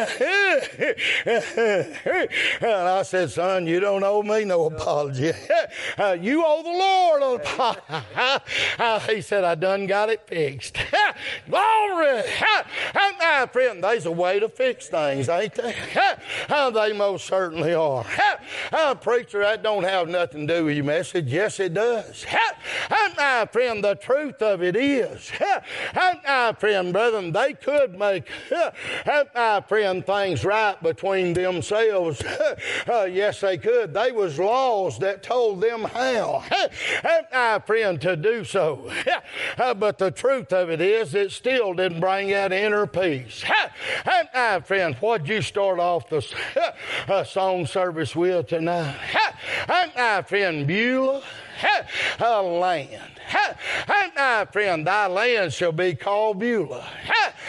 I said, son, you don't owe me no apology. Uh, you owe the Lord an apology. He said, I done got it fixed. Glory. My friend, there's a way to fix things, ain't there? They most certainly are. Uh, preacher, that don't have nothing to do with your message. Yes, it does. My friend, the truth of it is, my friend, brethren, they could make, my friend, things right between themselves. Uh, yes, they could. They was laws that told them how, my friend, to do so. Uh, but the truth of it is, it still didn't bring that inner peace. My friend, what'd you start off the uh, song service with tonight? My friend, Beulah, a land. My friend, thy land shall be called Beulah.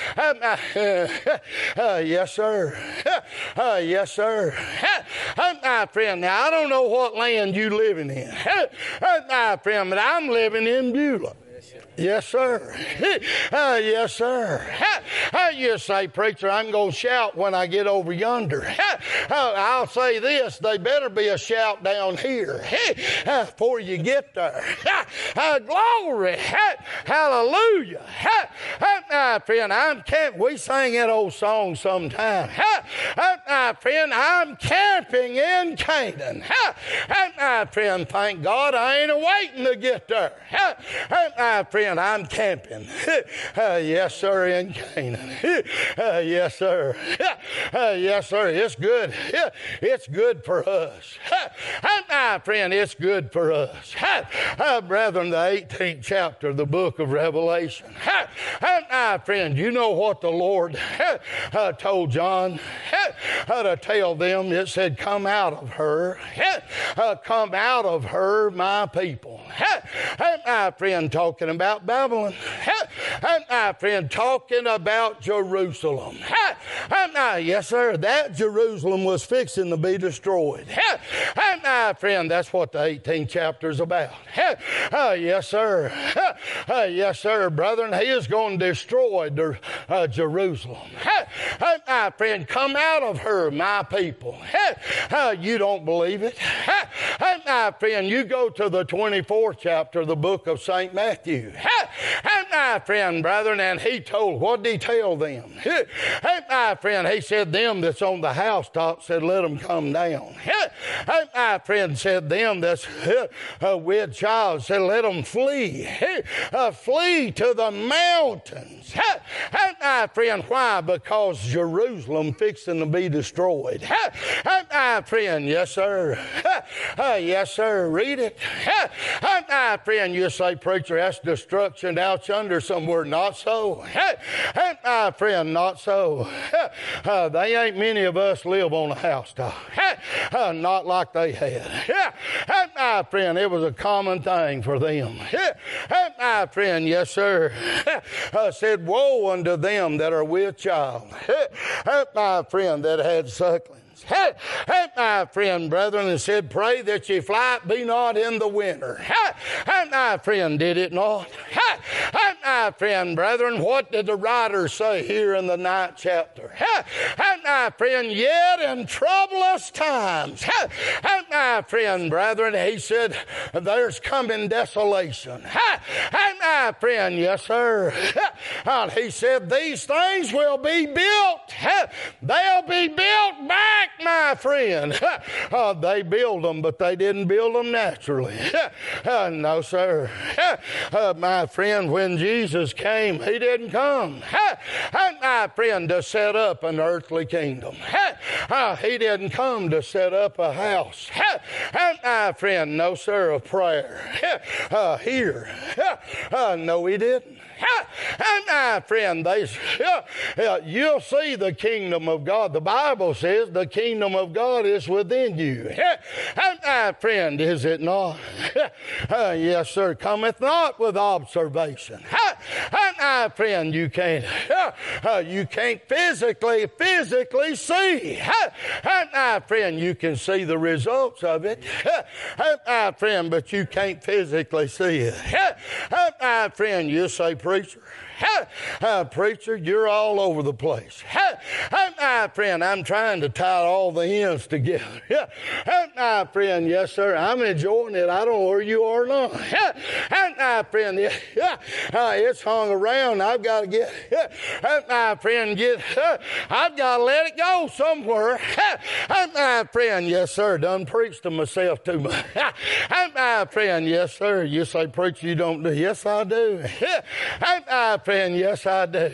Uh, yes, sir. Uh, yes, sir. my friend, now I don't know what land you living in. My friend, but I'm living in Beulah. Yes, sir. Uh, yes, sir. Uh, you say, preacher, I'm going to shout when I get over yonder. Uh, I'll say this, they better be a shout down here uh, before you get there. Uh, glory. Uh, hallelujah. Uh, my friend, I'm camp- we sing that old song sometime. Uh, my friend, I'm camping in Canaan. Uh, my friend, thank God I ain't waiting to get there. Uh, my friend, I'm camping. Uh, yes, sir, in Canaan. Uh, yes, sir. Uh, yes, sir. It's good. It's good for us. Uh, my friend, it's good for us. Uh, brethren, the eighteenth chapter of the book of Revelation. Uh, my friend, you know what the Lord uh, told John uh, to tell them? It said, come out of her. Uh, come out of her, my people. Uh, my friend, talking about Babylon. And my friend, talking about Jerusalem. And my, yes, sir, that Jerusalem was fixing to be destroyed. And my friend, that's what the eighteenth chapter is about. Uh, yes, sir. Uh, yes, sir, brethren, he is going to destroy the, uh, Jerusalem. And my friend, come out of her, my people. Uh, you don't believe it. And my friend, you go to the twenty-fourth chapter of the book of Saint Matthew. And my friend, brethren, and he told, what did he tell them? And my friend, he said, them that's on the housetop said, let them come down. And my friend said, them that's uh, with child said, let them flee. Uh, flee to the mountains. And my friend, why? Because Jerusalem fixing to be destroyed. And my friend, yes, sir. Uh, yes, sir. Read it. And my friend, you say, preacher, that's destruction out yonder somewhere. Not so. And my friend, not so. Uh, they ain't many of us live on a housetop. Uh, not like they had. And my friend, it was a common thing for them. And my friend, yes, sir, uh, said, woe unto them that are with child. And my friend, that had sucklings. Hey, hey, my friend, brethren, and said, pray that your flight be not in the winter. Hey, hey, my friend, did it not? Hey, hey, my friend, brethren, what did the writer say here in the ninth chapter? Hey, hey, my friend, yet in troublous times. Hey, hey, my friend, brethren, he said, there's coming desolation. Hey, hey, my friend, yes, sir. And he said, these things will be built. Hey, they'll be built back, my friend. Uh, they build them, but they didn't build them naturally. Uh, no, sir. Uh, my friend, when Jesus came, he didn't come, uh, my friend, to set up an earthly kingdom. Uh, he didn't come to set up a house. Uh, my friend, no, sir, of prayer. Uh, here. Uh, no, he didn't. And my friend, they, uh, you'll see the kingdom of God. The Bible says the kingdom of God is within you. And my friend, is it not? Uh, yes, sir. Cometh not with observation. And my friend, you can't, uh, you can't physically, physically see. And my friend, you can see the results of it. And my friend, but you can't physically see it. And my friend, you say, preacher, uh, preacher, you're all over the place. Uh, my friend, I'm trying to tie all the ends together. Uh, my friend, yes, sir, I'm enjoying it. I don't know where you are now. Uh, my friend, yeah, uh, it's hung around. I've got to get, uh, my friend, get, uh, I've got to let it go somewhere. Uh, my friend, yes, sir, done preached to myself too much. Uh, my friend, yes, sir, you say, preacher, you don't do. Yes, I do. Uh, my friend, yes, I do.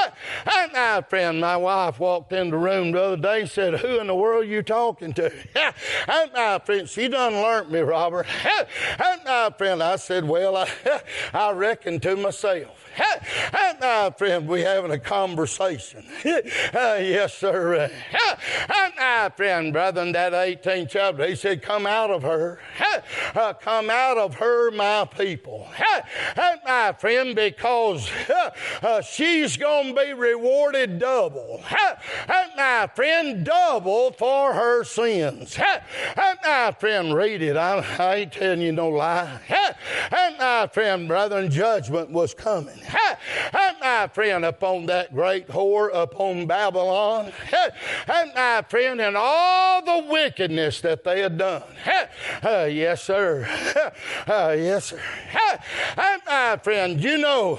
And my friend, my wife walked in the room the other day and said, who in the world are you talking to? And my friend, she done learnt me, Robert. And my friend, I said, well, I, I reckon to myself. And my friend, we having a conversation. uh, yes, sir. And my friend, brethren, that eighteenth chapter, he said, come out of her. Uh, come out of her, my people. And my friend, because uh, she's going to be rewarded double. And my friend, double for her sins. And my friend, read it. I, I ain't telling you no lie. And my friend, brethren, judgment was coming. And my friend, upon that great whore, upon Babylon. And my friend, and all the wickedness that they had done. Uh, yes, sir. Uh, yes, sir. And my friend, you know,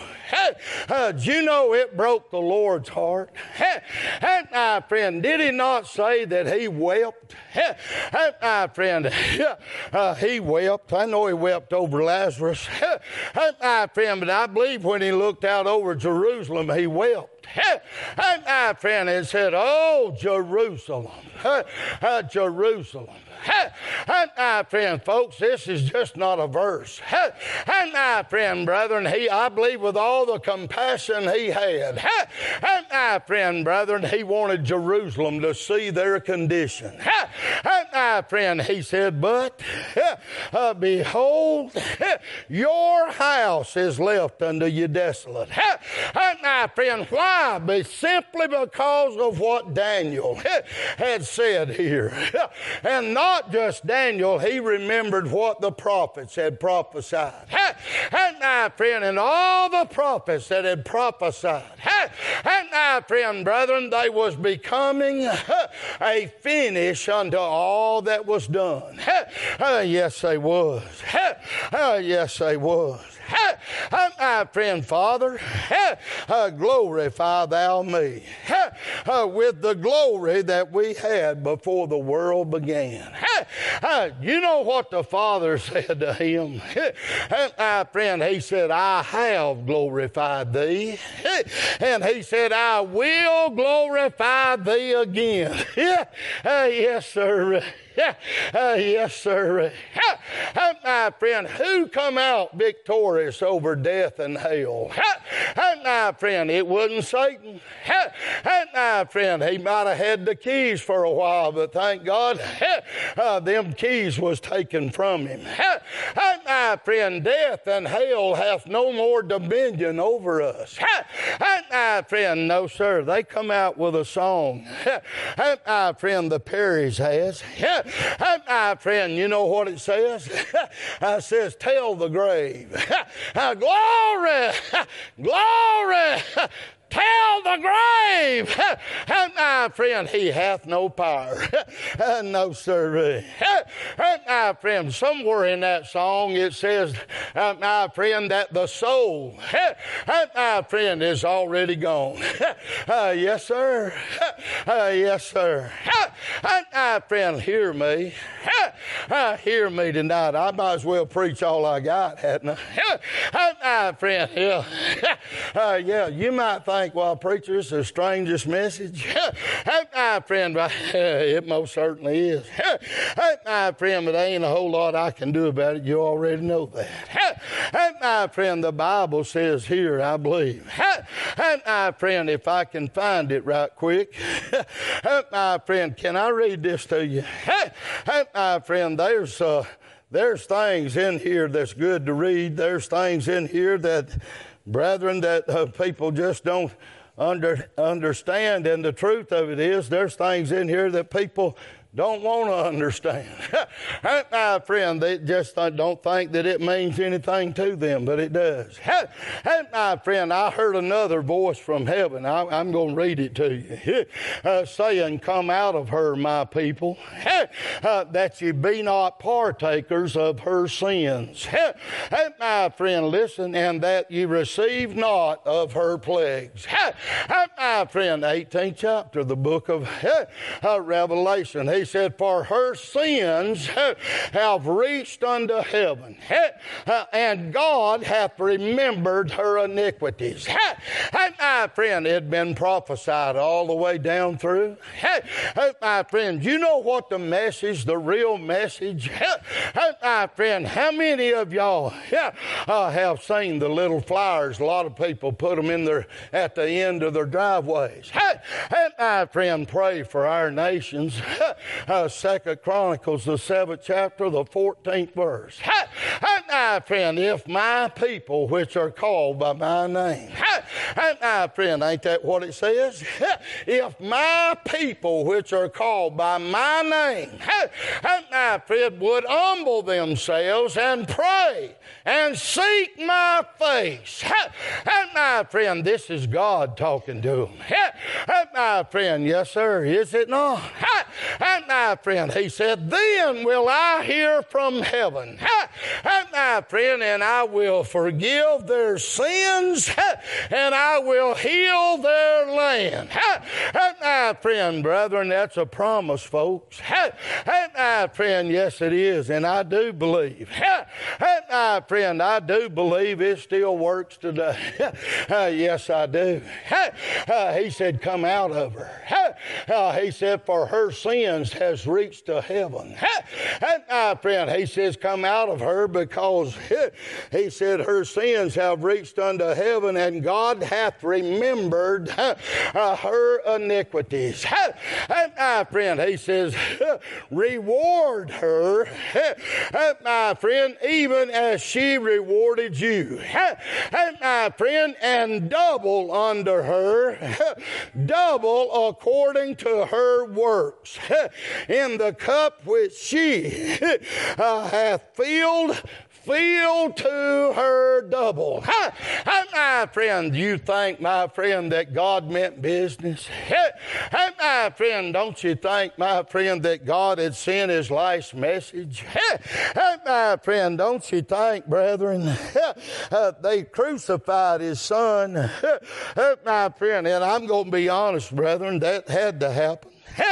uh, you know it broke the Lord's heart. And my friend, did he not say that he wept? And my friend, uh, he wept. I know he wept over Lazarus. And my friend, but I believe when he looked out over Jerusalem, he wept. And my friend had said, oh, Jerusalem, uh, Jerusalem. And my friend, folks, this is just not a verse. And my friend, brethren, he, I believe with all the compassion he had, and my friend, brethren, he wanted Jerusalem to see their condition. And my friend, he said, but uh, behold, your house is left unto you desolate. And my friend, why? But simply because of what Daniel had said here. And not Not just Daniel, he remembered what the prophets had prophesied. And my friend, and all the prophets that had prophesied. And my friend, brethren, they was becoming a finish unto all that was done. Uh, yes, they was. Uh, yes, they was. Uh, my friend, Father, uh, glorify thou me uh, with the glory that we had before the world began. Uh, you know what the Father said to him? Uh, my friend, he said, I have glorified thee. And he said, I will glorify thee again. uh, yes, sir. Yeah, uh, yes, sir. Uh, uh, my friend, who come out victorious over death and hell? Uh, uh, my friend, it wasn't Satan. Uh, uh, my friend, he might have had the keys for a while, but thank God, uh, uh, them keys was taken from him. Uh, uh, my friend, death and hell hath no more dominion over us. Uh, uh, my friend, no, sir. They come out with a song. Uh, uh, my friend, the Perrys has. Uh, And my friend, you know what it says? It says, tell the grave, glory, glory, tell the grave. And my friend, he hath no power. No, sir. And my friend, somewhere in that song it says, uh, my friend, that the soul, and my friend, is already gone. Uh, yes, sir. Uh, yes, sir. And my friend, hear me. Uh, hear me tonight. I might as well preach all I got, hadn't I? And my friend, yeah. Uh, yeah, you might think, well, preacher, it's the strangest message. And my friend, it most certainly is. And my friend, but there ain't a whole lot I can do about it. You already know that. And my friend, the Bible says here, I believe. And my friend, if I can find it right quick. And my friend, can I read this to you? And my friend, there's uh, there's things in here that's good to read. There's things in here that, brethren, that uh, people just don't under, understand. And the truth of it is, there's things in here that people don't want to understand. And my friend, they just don't think that it means anything to them, but it does. And my friend, I heard another voice from heaven. I, I'm going to read it to you. Uh, saying, come out of her, my people, uh, that ye be not partakers of her sins. And my friend, listen, and that ye receive not of her plagues. And my friend, eighteenth chapter of the book of uh, Revelation. He said, for her sins uh, have reached unto heaven, uh, and God hath remembered her iniquities. Uh, my friend, it had been prophesied all the way down through. Uh, my friend, you know what the message, the real message? Uh, my friend, how many of y'all uh, have seen the little flyers? A lot of people put them in their at the end of their driveways. Hey, hey, my friend, pray for our nations. Uh, Second Chronicles, the seventh chapter, the fourteenth verse. Hey, hey, my friend, if my people which are called by my name. Hey, hey, my friend, ain't that what it says? Hey, if my people which are called by my name, hey, hey, my friend, would humble themselves and pray and seek my face. Hey, hey, my friend, this is God talking to him. Hey, hey, my friend, yes, sir, is it not? Hey, hey, my friend, he said, then will I hear from heaven. Hey, hey, my friend, and I will forgive their sins, hey, and I will heal their land. Hey, hey, my friend, brethren, that's a promise, folks. Hey, hey, my friend, yes, it is, and I do believe. Hey, hey, my friend, I do believe it still works today. Uh, yes, I do. Hey, uh, he said, come out of her. Hey, uh, he said, for her sins has reached to heaven. Hey, hey, my friend, he says, come out of her because he, he said, her sins have reached unto heaven and God hath remembered uh, uh, her iniquities. Hey, hey, my friend, he says, reward her, hey, hey, my friend, even as she rewarded you. Hey, hey, my friend, and double unto her, double according to her works, in the cup which she uh, hath filled, fill to her double. Hey, hey, my friend, you think, my friend, that God meant business? Hey, hey, my friend, don't you think, my friend, that God had sent his last message? Hey, hey, my friend, don't you think, brethren, uh, they crucified his son? Hey, my friend, and I'm going to be honest, brethren, that had to happen.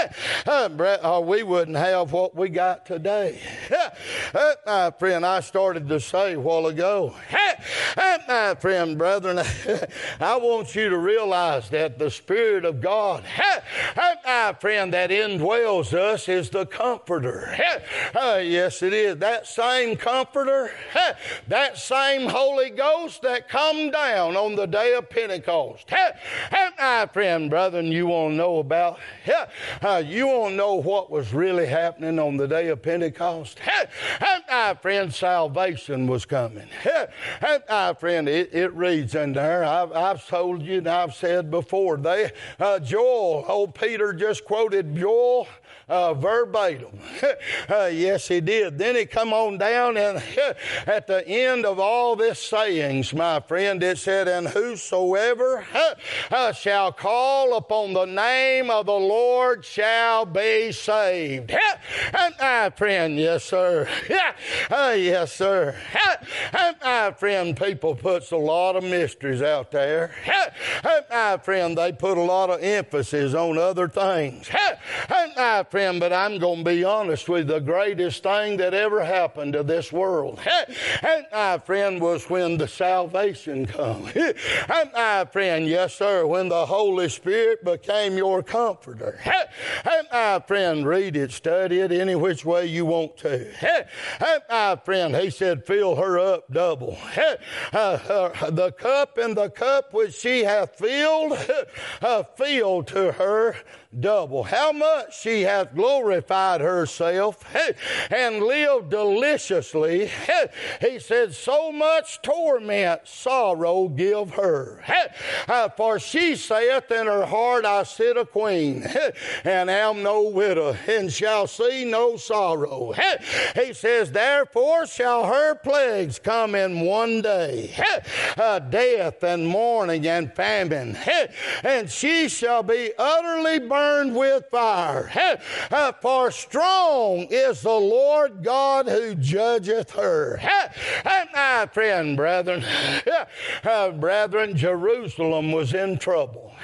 Uh, we wouldn't have what we got today. Uh, my friend, I started to say a while ago, uh, my friend, brethren, I want you to realize that the Spirit of God, uh, my friend, that indwells us is the Comforter. Uh, yes, it is. That same Comforter, uh, that same Holy Ghost that come down on the day of Pentecost. Uh, uh, my friend, brethren, you want to know about uh, Uh, you want to know what was really happening on the day of Pentecost? Hey, hey, my friend, salvation was coming. Hey, hey, my friend, it, it reads in there. I've, I've told you and I've said before. They, uh, Joel, old Peter just quoted Joel uh, verbatim. uh, yes, he did. Then he come on down and uh, at the end of all this sayings, my friend, it said, and whosoever uh, uh, shall call upon the name of the Lord shall be saved. Yeah. And my friend, yes, sir. Yeah. Uh, yes, sir. Yeah. And my friend, people puts a lot of mysteries out there. Yeah. And my friend, they put a lot of emphasis on other things. Yeah. And my friend, but I'm going to be honest with you, the greatest thing that ever happened to this world, yeah. And my friend, was when the salvation come. Yeah. And my friend, yes, sir, when the Holy Spirit became your comforter. Yeah. Hey, my friend, read it, study it any which way you want to. Hey, hey, my friend, he said, fill her up double. Hey, uh, uh, the cup and the cup which she hath filled, uh, fill to her double. How much she hath glorified herself hey, and lived deliciously. Hey, he said, so much torment, sorrow give her. Hey, uh, for she saith in her heart, I sit a queen, hey, and am no widow, and shall see no sorrow. Hey, he says, therefore shall her plagues come in one day, hey, uh, death and mourning and famine, hey, and she shall be utterly burned with fire. Hey, uh, for strong is the Lord God who judgeth her. Hey, hey, my friend, brethren, uh, brethren, Jerusalem was in trouble. Hey,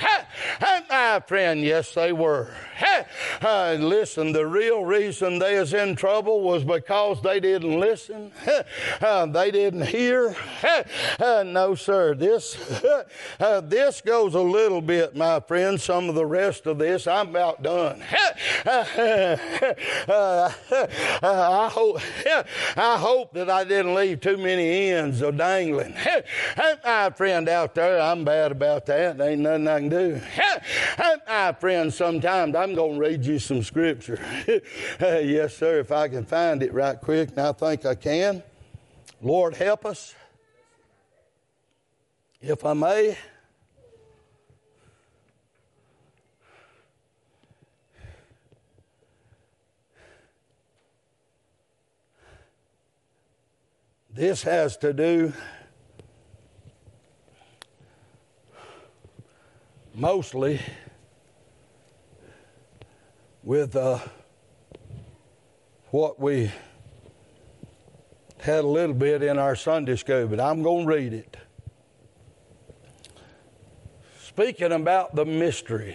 And my friend, yes, they were. Uh, listen, the real reason they was in trouble was because they didn't listen. Uh, they didn't hear. Uh, no, sir. This, uh, this goes a little bit, my friend. Some of the rest of this, I'm about done. Uh, uh, I hope, I hope that I didn't leave too many ends of dangling. My friend out there, I'm bad about that. There ain't nothing I can do. My friend, sometimes I'm going to read you some scripture. Yes, sir, if I can find it right quick, and I think I can. Lord, help us. If I may. This has to do mostly with uh, what we had a little bit in our Sunday school, but I'm going to read it. Speaking about the mystery,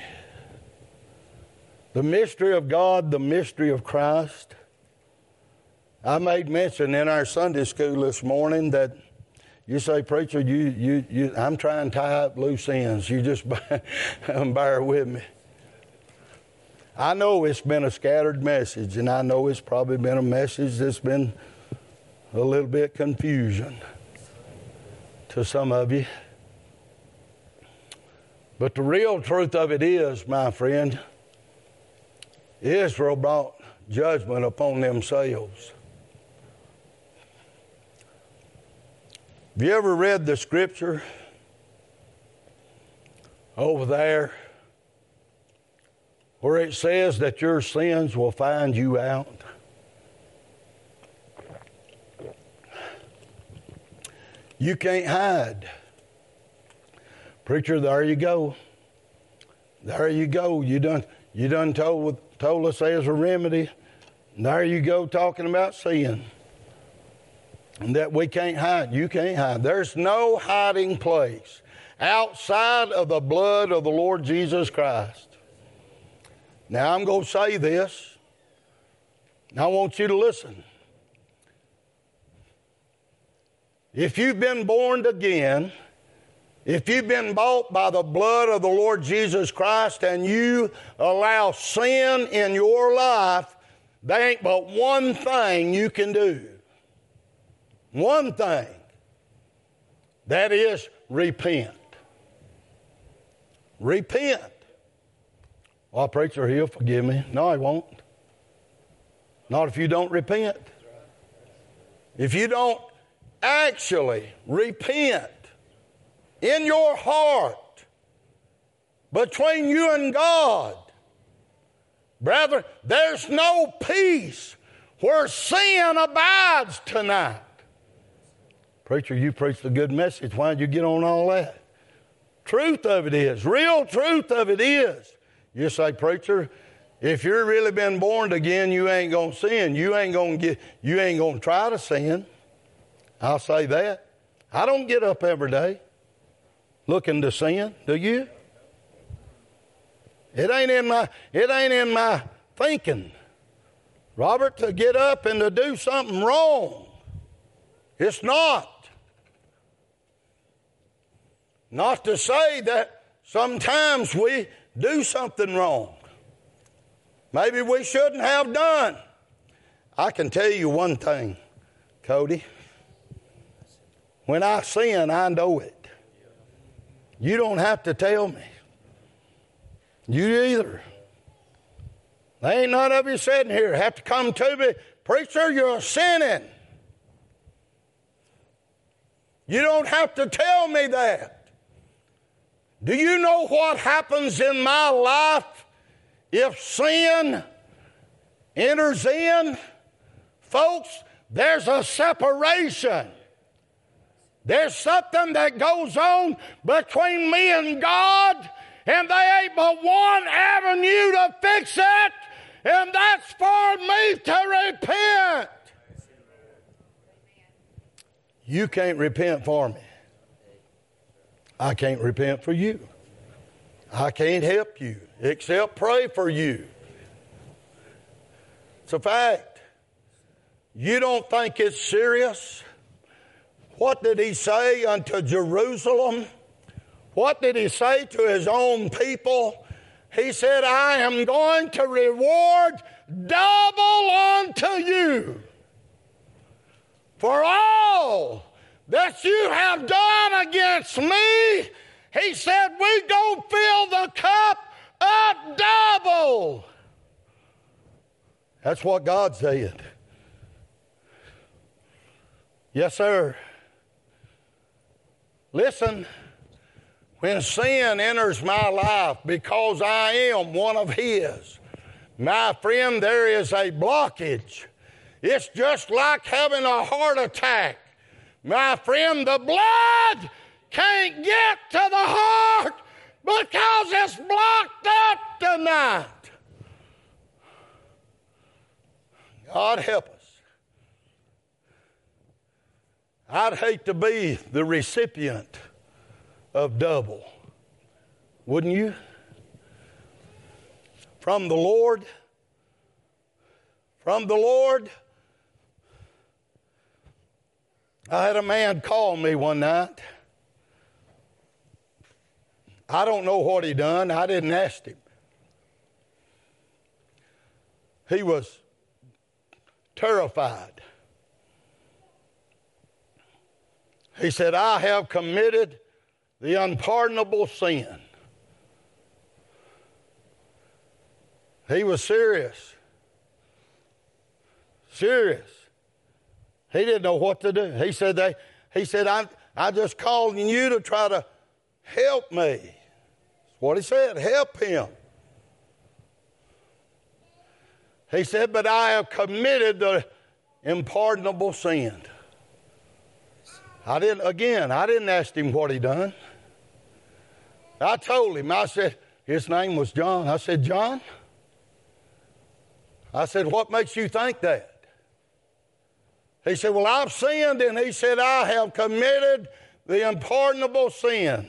the mystery of God, the mystery of Christ. I made mention in our Sunday school this morning that you say, preacher, you, you, you, I'm trying to tie up loose ends. You just bear with me. I know it's been a scattered message, and I know it's probably been a message that's been a little bit confusion to some of you. But the real truth of it is, my friend, Israel brought judgment upon themselves. Have you ever read the scripture over there where it says that your sins will find you out? You can't hide. Preacher, there you go. There you go. You done, you done told, told us there's a remedy. There you go talking about sin. And that we can't hide. You can't hide. There's no hiding place outside of the blood of the Lord Jesus Christ. Now I'm going to say this, and I want you to listen. If you've been born again, if you've been bought by the blood of the Lord Jesus Christ and you allow sin in your life, there ain't but one thing you can do. One thing. That is repent. Repent. Well, preacher, he'll forgive me. No, he won't. Not if you don't repent. If you don't actually repent in your heart between you and God, brother, there's no peace where sin abides tonight. Preacher, you preached a good message. Why did you get on all that? Truth of it is, real truth of it is. You say, preacher, if you're really been born again, you ain't gonna sin. You ain't gonna get. You ain't gonna try to sin. I'll say that. I don't get up every day looking to sin. Do you? It ain't in my. It ain't in my thinking, Robert, to get up and to do something wrong. It's not. Not to say that sometimes we do something wrong. Maybe we shouldn't have done. I can tell you one thing, Cody. When I sin, I know it. You don't have to tell me. You either. There ain't none of you sitting here have to come to me, preacher, you're sinning. You don't have to tell me that. Do you know what happens in my life if sin enters in? Folks, there's a separation. There's something that goes on between me and God, and there ain't but one avenue to fix it, and that's for me to repent. You can't repent for me. I can't repent for you. I can't help you except pray for you. It's a fact. You don't think it's serious? What did he say unto Jerusalem? What did he say to his own people? He said, I am going to reward double unto you for all that you have done against me. He said, we go fill the cup up double. That's what God said. Yes, sir. Listen, when sin enters my life because I am one of His, my friend, there is a blockage. It's just like having a heart attack. My friend, the blood can't get to the heart because it's blocked up tonight. God help us. I'd hate to be the recipient of double, wouldn't you? From the Lord, from the Lord. I had a man call me one night. I don't know what he done. I didn't ask him. He was terrified. He said, I have committed the unpardonable sin. He was serious. Serious. He didn't know what to do. He said, they, he said I, I just called you to try to help me. That's what he said, help him. He said, but I have committed the unpardonable sin. I didn't, again, I didn't ask him what he done. I told him, I said, his name was John. I said, John? I said, what makes you think that? He said, well, I've sinned, and he said, I have committed the unpardonable sin.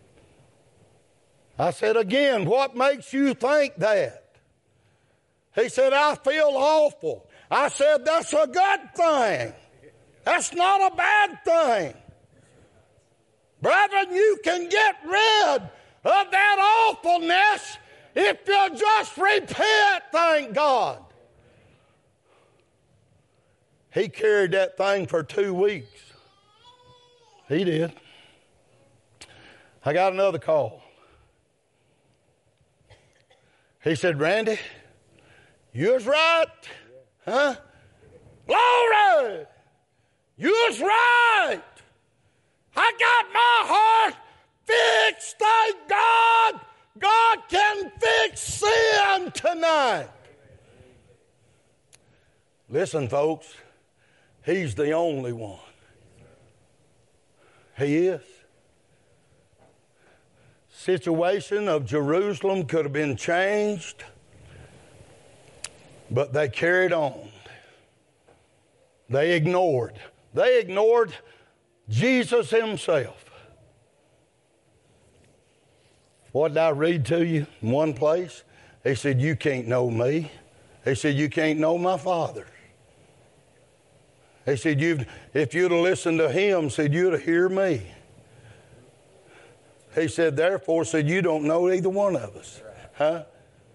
I said, again, what makes you think that? He said, I feel awful. I said, that's a good thing. That's not a bad thing. Brethren, you can get rid of that awfulness if you just repent, thank God. He carried that thing for two weeks. He did. I got another call. He said, Randy, you was right. Huh? Glory! You was right. I got my heart fixed. Thank God. God can fix sin tonight. Listen, folks. He's the only one. He is. Situation of Jerusalem could have been changed, but they carried on. They ignored. They ignored Jesus himself. What did I read to you in one place? He said, you can't know me. He said, you can't know my Father. He said, You've, if you'd have listened to him, said, you'd have heard me. He said, therefore, said, you don't know either one of us. Huh?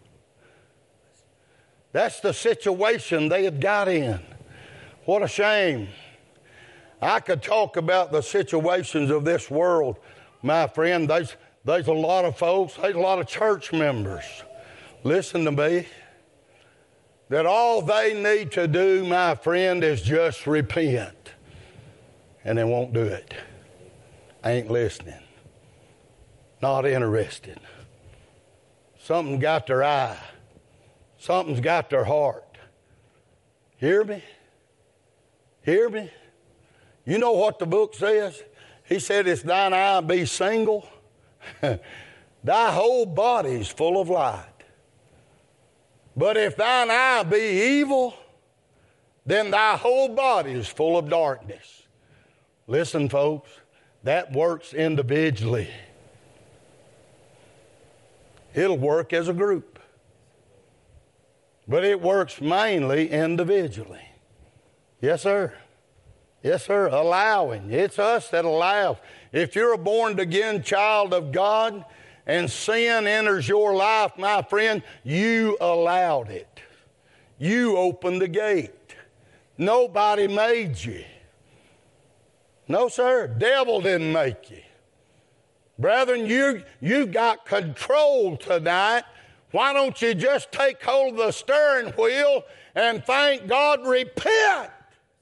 That's the situation they had got in. What a shame. I could talk about the situations of this world, my friend. There's, there's a lot of folks, there's a lot of church members, listen to me, that all they need to do, my friend, is just repent. And they won't do it. Ain't listening. Not interested. Something got their eye. Something's got their heart. Hear me? Hear me? You know what the book says? He said, if thine eye be single, thy whole body's full of light. But if thine eye be evil, then thy whole body is full of darkness. Listen, folks, that works individually. It'll work as a group. But it works mainly individually. Yes, sir. Yes, sir. Allowing. It's us that allows. If you're a born-again child of God and sin enters your life, my friend, you allowed it. You opened the gate. Nobody made you. No, sir. Devil didn't make you. Brethren, you, you've got control tonight. Why don't you just take hold of the steering wheel and thank God, repent?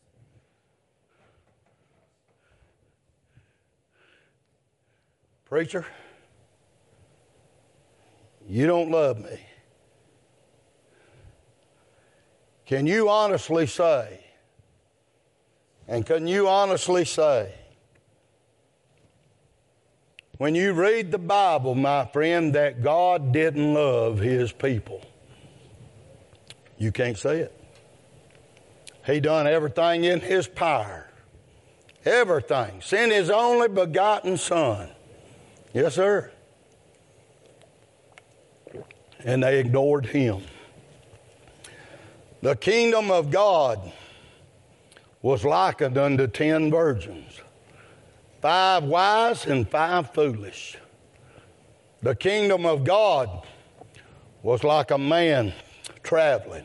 Preacher, you don't love me. Can you honestly say, and can you honestly say, when you read the Bible, my friend, that God didn't love His people? You can't say it. He done everything in His power. Everything. Sent His only begotten Son. Yes, sir. And they ignored Him. The kingdom of God was likened unto ten virgins, five wise and five foolish. The kingdom of God was like a man traveling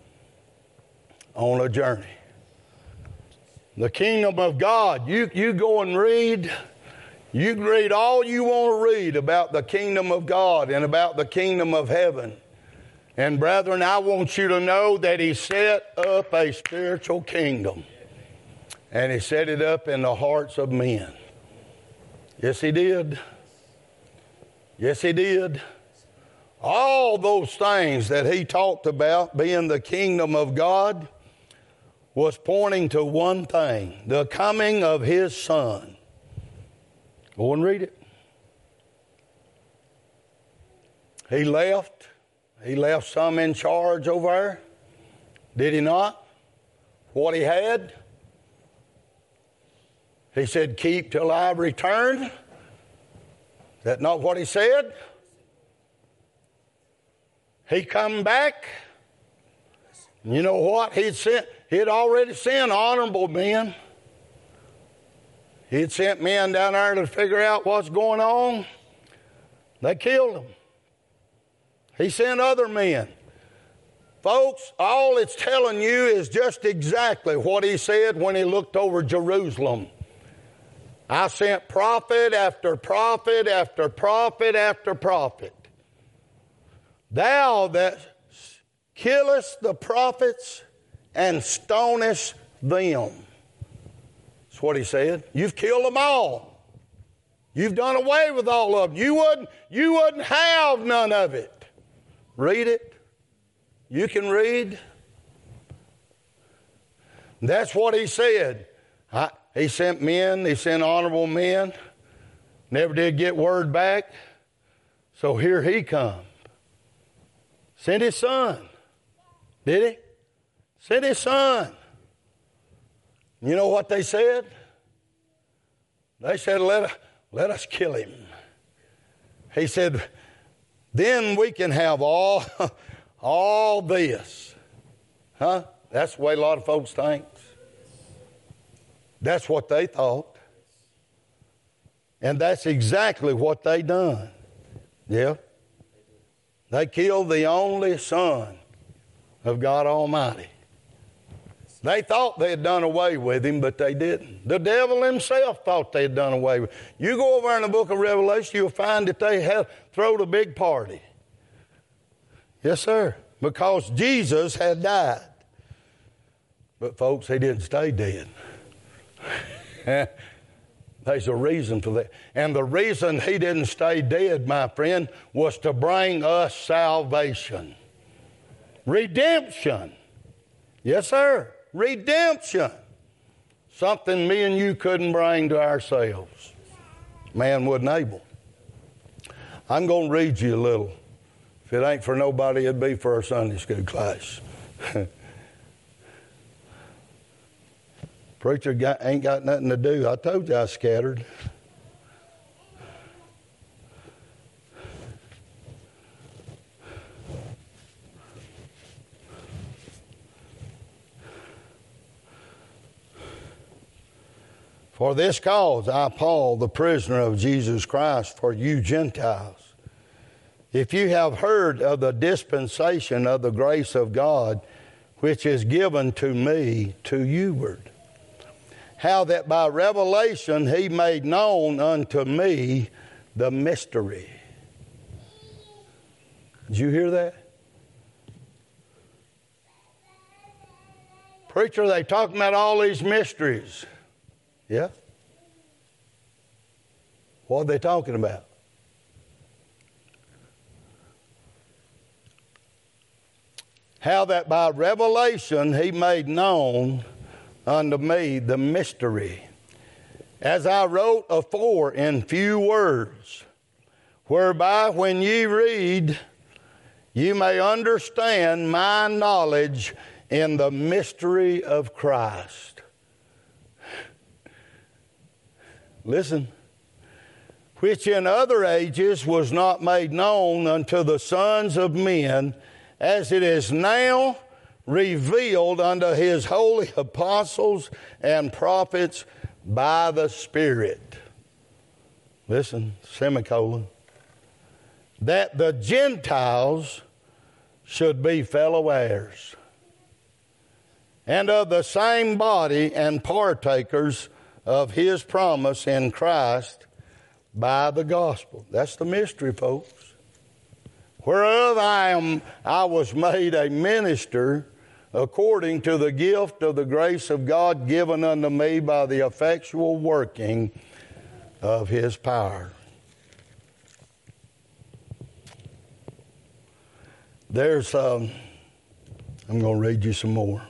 on a journey. The kingdom of God, you, you go and read, you can read all you want to read about the kingdom of God and about the kingdom of heaven. And brethren, I want you to know that He set up a spiritual kingdom. And He set it up in the hearts of men. Yes, He did. Yes, He did. All those things that He talked about being the kingdom of God was pointing to one thing, the coming of His Son. Go and read it. He left. He left some in charge over there. Did He not? What He had? He said, keep till I return. Is that not what He said? He come back. You know what? He'd sent, he'd already sent honorable men. He'd sent men down there to figure out what's going on. They killed them. He sent other men. Folks, all it's telling you is just exactly what He said when He looked over Jerusalem. I sent prophet after prophet after prophet after prophet. Thou that killest the prophets and stonest them. That's what He said. You've killed them all. You've done away with all of them. You wouldn't, you wouldn't have none of it. Read it. You can read. That's what He said. I, he sent men. He sent honorable men. Never did get word back. So here He come. Sent His Son. Did He? Sent His Son. You know what they said? They said, let, let us kill Him. He said, then we can have all, all this. Huh? That's the way a lot of folks think. That's what they thought. And that's exactly what they done. Yeah. They killed the only Son of God Almighty. They thought they had done away with Him, but they didn't. The devil himself thought they had done away with Him. You go over in the book of Revelation, you'll find that they have thrown a big party. Yes, sir. Because Jesus had died. But folks, He didn't stay dead. There's a reason for that. And the reason He didn't stay dead, my friend, was to bring us salvation. Redemption. Yes, sir. Redemption. Something me and you couldn't bring to ourselves. Man wasn't able. I'm going to read you a little. If it ain't for nobody, it'd be for our Sunday school class. Preacher got, ain't got nothing to do. I told you I scattered. For this cause I, Paul, the prisoner of Jesus Christ, for you Gentiles, if you have heard of the dispensation of the grace of God, which is given to me to youward, how that by revelation he made known unto me the mystery. Did you hear that? Preacher, they talking about all these mysteries. Yeah? What are they talking about? How that by revelation he made known unto me the mystery, as I wrote afore in few words, whereby when ye read, you may understand my knowledge in the mystery of Christ. Listen. Which in other ages was not made known unto the sons of men, as it is now revealed unto his holy apostles and prophets by the Spirit. Listen, semicolon. That the Gentiles should be fellow heirs, and of the same body, and partakers of his promise in Christ by the gospel. That's the mystery, folks. Whereof I am, I was made a minister according to the gift of the grace of God given unto me by the effectual working of his power. There's, um, I'm going to read you some more.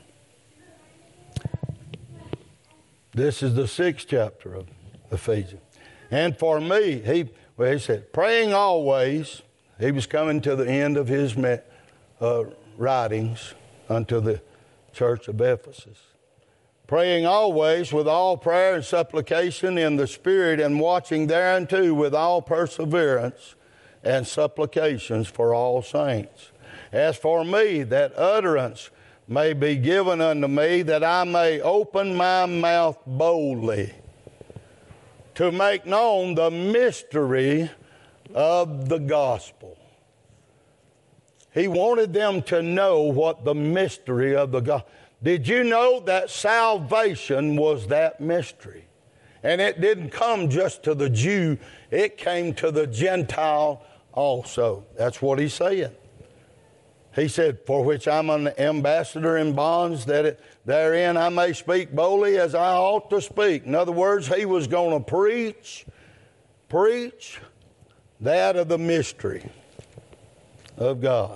This is the sixth chapter of Ephesians. And for me, he, well, he said, praying always, he was coming to the end of his uh, writings unto the church of Ephesus. Praying always with all prayer and supplication in the Spirit, and watching thereunto with all perseverance and supplications for all saints. As for me, that utterance may be given unto me, that I may open my mouth boldly to make known the mystery of the gospel. He wanted them to know what the mystery of the gospel. Did you know that salvation was that mystery? And it didn't come just to the Jew, it came to the Gentile also. That's what he's saying. He said, for which I'm an ambassador in bonds, that it, therein I may speak boldly as I ought to speak. In other words, he was going to preach, preach that of the mystery of God.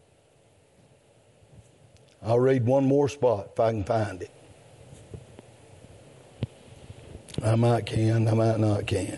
I'll read one more spot if I can find it. I might can, I might not can.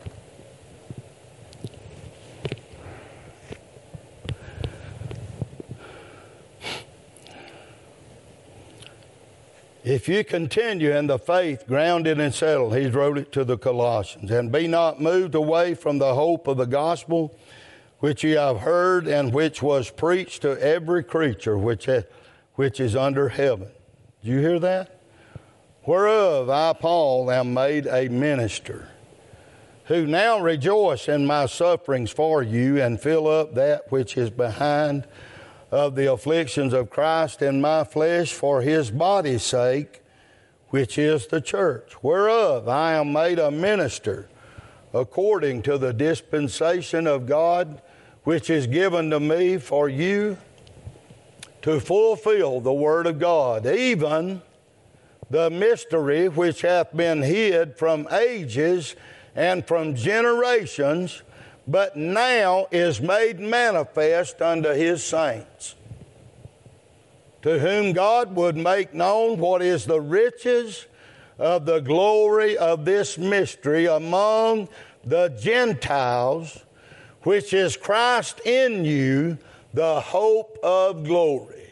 If you continue in the faith, grounded and settled, he wrote it to the Colossians, and be not moved away from the hope of the gospel, which ye have heard, and which was preached to every creature which, ha- which is under heaven. Do you hear that? Whereof I, Paul, am made a minister, who now rejoice in my sufferings for you, and fill up that which is behind of the afflictions of Christ in my flesh for his body's sake, which is the church, whereof I am made a minister according to the dispensation of God, which is given to me for you to fulfill the word of God, even the mystery which hath been hid from ages and from generations, but now is made manifest unto his saints, to whom God would make known what is the riches of the glory of this mystery among the Gentiles, which is Christ in you, the hope of glory.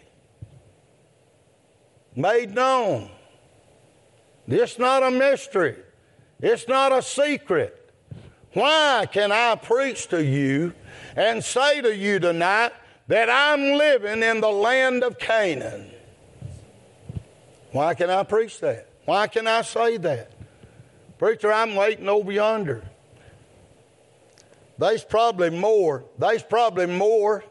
Made known. It's not a mystery. It's not a secret. Why can I preach to you and say to you tonight that I'm living in the land of Canaan? Why can I preach that? Why can I say that? Preacher, I'm waiting over yonder. There's probably more. There's probably more.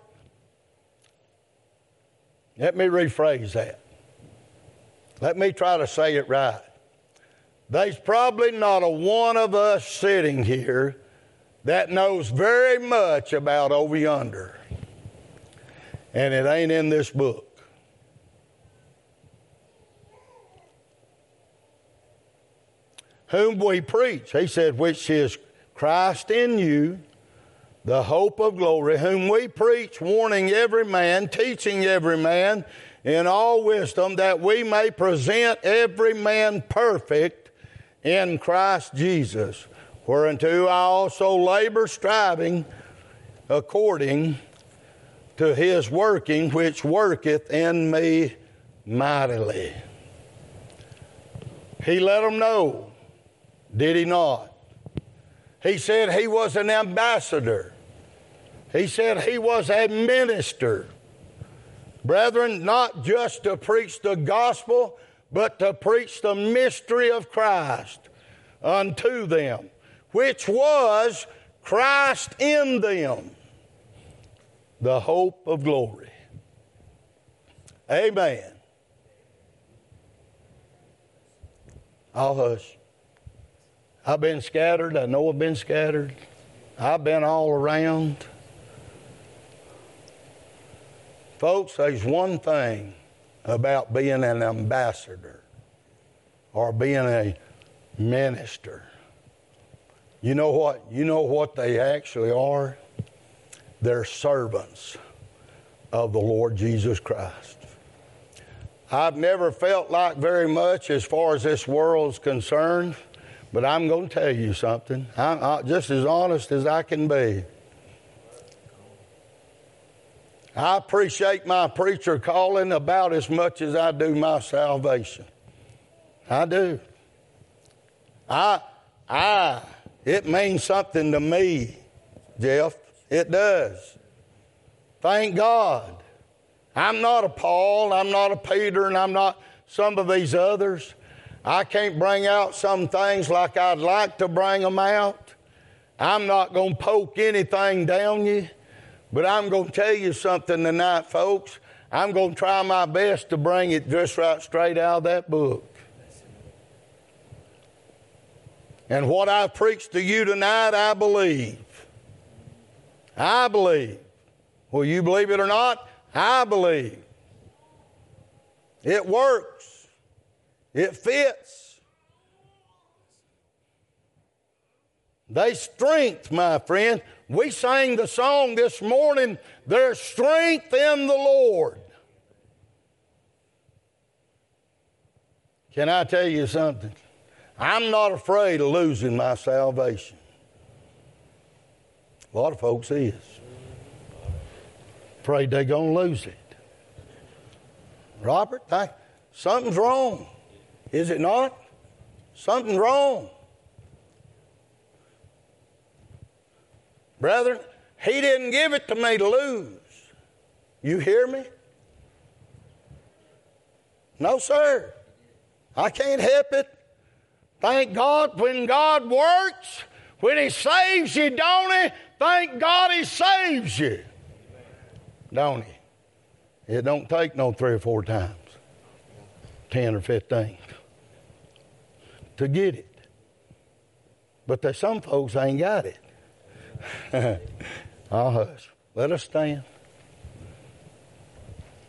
Let me rephrase that. Let me try to say it right. There's probably not a one of us sitting here that knows very much about over yonder. And it ain't in this book. Whom we preach, he said, which is Christ in you, the hope of glory, whom we preach, warning every man, teaching every man in all wisdom, that we may present every man perfect in Christ Jesus, whereunto I also labor, striving according to his working, which worketh in me mightily. He let them know. Did he not? He said he was an ambassador. He said he was a minister. Brethren, not just to preach the gospel, but to preach the mystery of Christ unto them, which was Christ in them, the hope of glory. Amen. I'll hush. I've been scattered. I know I've been scattered. I've been all around. Folks, there's one thing about being an ambassador or being a minister. You know what? You know what they actually are? They're servants of the Lord Jesus Christ. I've never felt like very much as far as this world's concerned. But I'm going to tell you something. I'm, I'm just as honest as I can be. I appreciate my preacher calling about as much as I do my salvation. I do. I, I, it means something to me, Jeff. It does. Thank God. I'm not a Paul, I'm not a Peter, and I'm not some of these others. I can't bring out some things like I'd like to bring them out. I'm not going to poke anything down you. But I'm going to tell you something tonight, folks. I'm going to try my best to bring it just right straight out of that book. And what I preached to you tonight, I believe. I believe. Will you believe it or not? I believe. It works. It fits. There's strength, my friend. We sang the song this morning, there's strength in the Lord. Can I tell you something? I'm not afraid of losing my salvation. A lot of folks is. Afraid they're going to lose it. Robert, I, something's wrong. Is it not? Something's wrong. Brethren, he didn't give it to me to lose. You hear me? No, sir. I can't help it. Thank God when God works, when he saves you, don't he? Thank God he saves you. Don't he? It don't take no three or four times. Ten or fifteen. To get it. But there's some folks ain't got it. I'll hush. Let us stand.